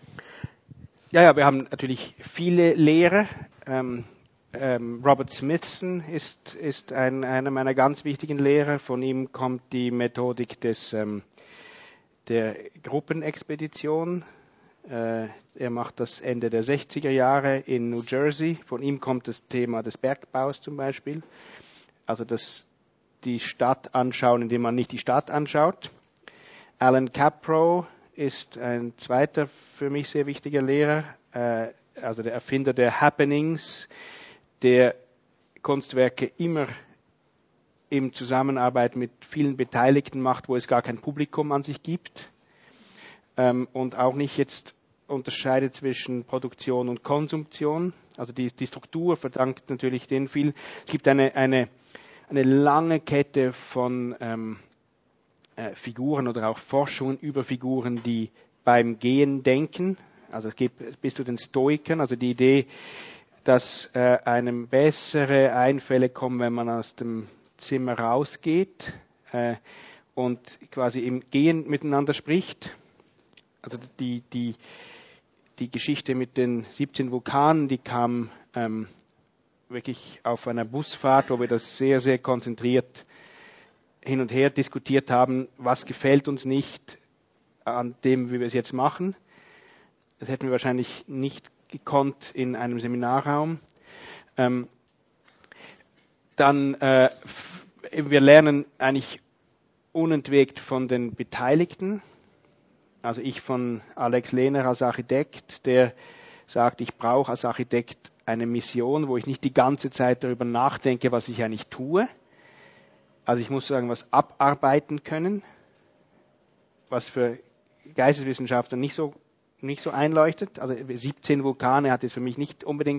Ja, ja, wir haben natürlich viele Lehrer. Ähm, ähm, Robert Smithson ist, ist ein, einer meiner ganz wichtigen Lehrer. Von ihm kommt die Methodik des, ähm, der Gruppenexpedition. Äh, er macht das Ende der sechziger Jahre in New Jersey. Von ihm kommt das Thema des Bergbaus zum Beispiel. Also das, die Stadt anschauen, indem man nicht die Stadt anschaut. Alan Caprow ist ein zweiter für mich sehr wichtiger Lehrer, äh, also der Erfinder der Happenings, der Kunstwerke immer in Zusammenarbeit mit vielen Beteiligten macht, wo es gar kein Publikum an sich gibt. Ähm, und auch nicht jetzt unterscheidet zwischen Produktion und Konsumption. Also die, die Struktur verdankt natürlich denen viel. Es gibt eine, eine, eine lange Kette von ähm, äh, Figuren oder auch Forschungen über Figuren, die beim Gehen denken. Also es gibt bis zu den Stoikern, also die Idee, dass äh, einem bessere Einfälle kommen, wenn man aus dem Zimmer rausgeht äh, und quasi im Gehen miteinander spricht. Also die, die, die Geschichte mit den siebzehn Vulkanen, die kam ähm, wirklich auf einer Busfahrt, wo wir das sehr, sehr konzentriert hin und her diskutiert haben, was gefällt uns nicht an dem, wie wir es jetzt machen. Das hätten wir wahrscheinlich nicht gekonnt in einem Seminarraum. Ähm, dann, äh, wir lernen eigentlich unentwegt von den Beteiligten. Also ich von Alex Lehner als Architekt, der sagt, ich brauche als Architekt eine Mission, wo ich nicht die ganze Zeit darüber nachdenke, was ich eigentlich tue. Also ich muss sagen, was abarbeiten können, was für Geisteswissenschaftler nicht so, nicht so einleuchtet. Also siebzehn Vulkane hat jetzt für mich nicht unbedingt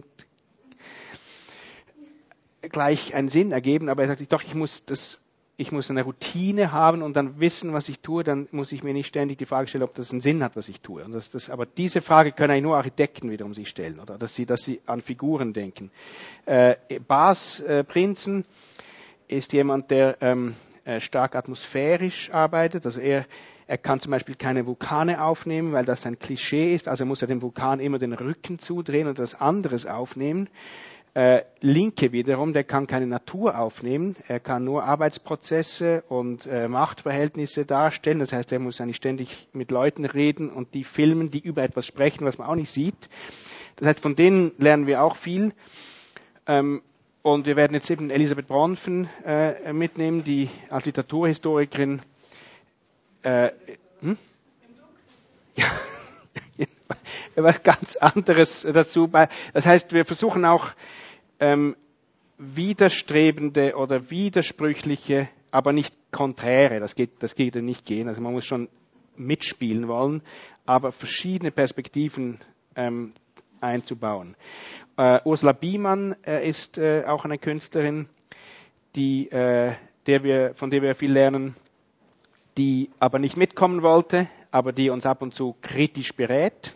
gleich einen Sinn ergeben, aber er sagt, doch, ich muss das Ich muss eine Routine haben und dann wissen, was ich tue, dann muss ich mir nicht ständig die Frage stellen, ob das einen Sinn hat, was ich tue. Und das, das, aber diese Frage können eigentlich nur Architekten wiederum sich stellen, oder dass sie, dass sie an Figuren denken. Äh, Bas äh, Prinzen ist jemand, der ähm, äh, stark atmosphärisch arbeitet. Also er, er kann zum Beispiel keine Vulkane aufnehmen, weil das ein Klischee ist. Also muss er dem Vulkan immer den Rücken zudrehen und etwas anderes aufnehmen. Äh, Linke wiederum, der kann keine Natur aufnehmen, er kann nur Arbeitsprozesse und äh, Machtverhältnisse darstellen, das heißt, er muss eigentlich ständig mit Leuten reden und die filmen, die über etwas sprechen, was man auch nicht sieht. Das heißt, von denen lernen wir auch viel. Ähm, und wir werden jetzt eben Elisabeth Bronfen äh, mitnehmen, die als Literaturhistorikerin äh, hm? ja, was ganz anderes dazu bei. Das heißt, wir versuchen auch ähm, widerstrebende oder widersprüchliche, aber nicht konträre, das geht, das geht ja nicht gehen. Also man muss schon mitspielen wollen, aber verschiedene Perspektiven ähm, einzubauen. Äh, Ursula Biemann äh, ist äh, auch eine Künstlerin, die, äh, der wir, von der wir viel lernen, die aber nicht mitkommen wollte, aber die uns ab und zu kritisch berät.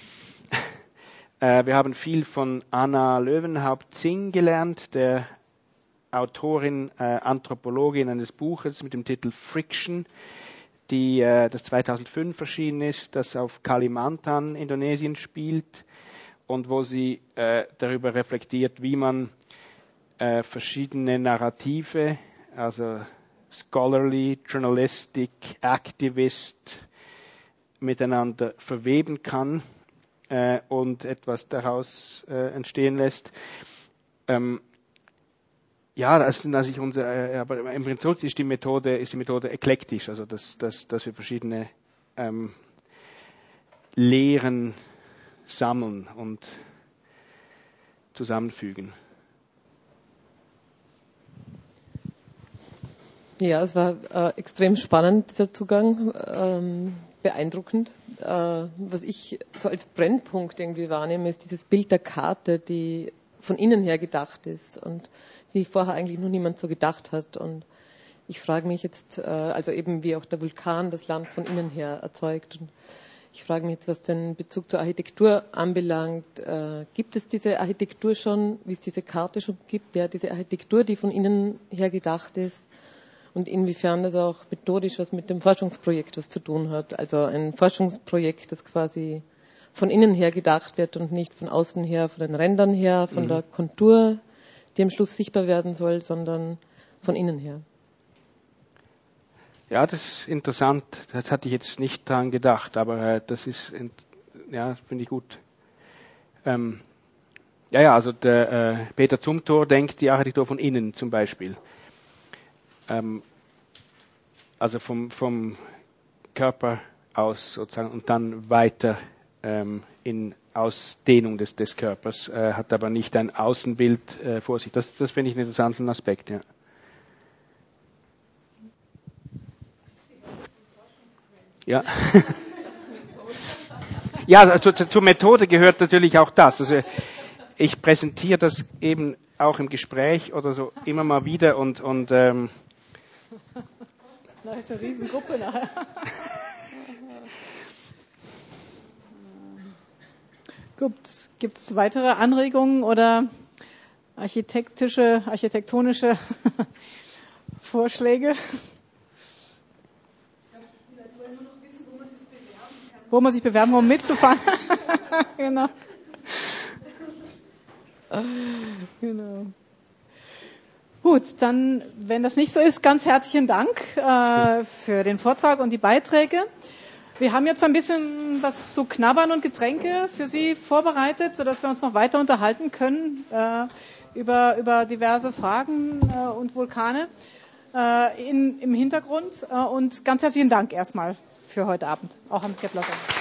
Wir haben viel von Anna Löwenhaupt-Zing gelernt, der Autorin, äh, Anthropologin eines Buches mit dem Titel Friction, die, äh, das zweitausendfünf erschienen ist, das auf Kalimantan, Indonesien spielt und wo sie äh, darüber reflektiert, wie man äh, verschiedene Narrative, also Scholarly, Journalistic, Activist, miteinander verweben kann äh, und etwas daraus äh, entstehen lässt. Ähm, ja, das sind also unsere, äh, aber im Prinzip ist die Methode, ist die Methode eklektisch, also dass, dass, dass wir verschiedene ähm, Lehren sammeln und zusammenfügen. Ja, es war äh, extrem spannend, dieser Zugang, ähm, beeindruckend. Äh, was ich so als Brennpunkt irgendwie wahrnehme, ist dieses Bild der Karte, die von innen her gedacht ist und die vorher eigentlich noch niemand so gedacht hat. Und ich frage mich jetzt, äh, also eben wie auch der Vulkan das Land von innen her erzeugt. Und ich frage mich jetzt, was den Bezug zur Architektur anbelangt. Äh, gibt es diese Architektur schon, wie es diese Karte schon gibt, ja, diese Architektur, die von innen her gedacht ist? Und inwiefern das auch methodisch was mit dem Forschungsprojekt was zu tun hat. Also ein Forschungsprojekt, das quasi von innen her gedacht wird und nicht von außen her, von den Rändern her, von mhm. der Kontur, die am Schluss sichtbar werden soll, sondern von innen her. Ja, das ist interessant. Das hatte ich jetzt nicht dran gedacht, aber äh, das ist, ja, finde ich gut. Ähm, ja, ja, also der äh, Peter Zumthor denkt die Architektur von innen zum Beispiel. Ähm, also vom, vom Körper aus sozusagen und dann weiter ähm, in Ausdehnung des, des Körpers, äh, hat aber nicht ein Außenbild äh, vor sich. Das, das finde ich einen interessanten Aspekt, ja. Ja. Ja, also zur, zur Methode gehört natürlich auch das. Also ich präsentiere das eben auch im Gespräch oder so immer mal wieder und, und ähm, da ist eine Riesengruppe nachher. Gibt es weitere Anregungen oder architektische, architektonische Vorschläge? Wo man sich bewerben kann, um mitzufahren. Genau. Genau. Gut, dann, wenn das nicht so ist, ganz herzlichen Dank äh, für den Vortrag und die Beiträge. Wir haben jetzt ein bisschen was zu knabbern und Getränke für Sie vorbereitet, sodass wir uns noch weiter unterhalten können äh, über, über diverse Fragen äh, und Vulkane äh, in, im Hintergrund. Äh, und ganz herzlichen Dank erstmal für heute Abend, auch an Kepler.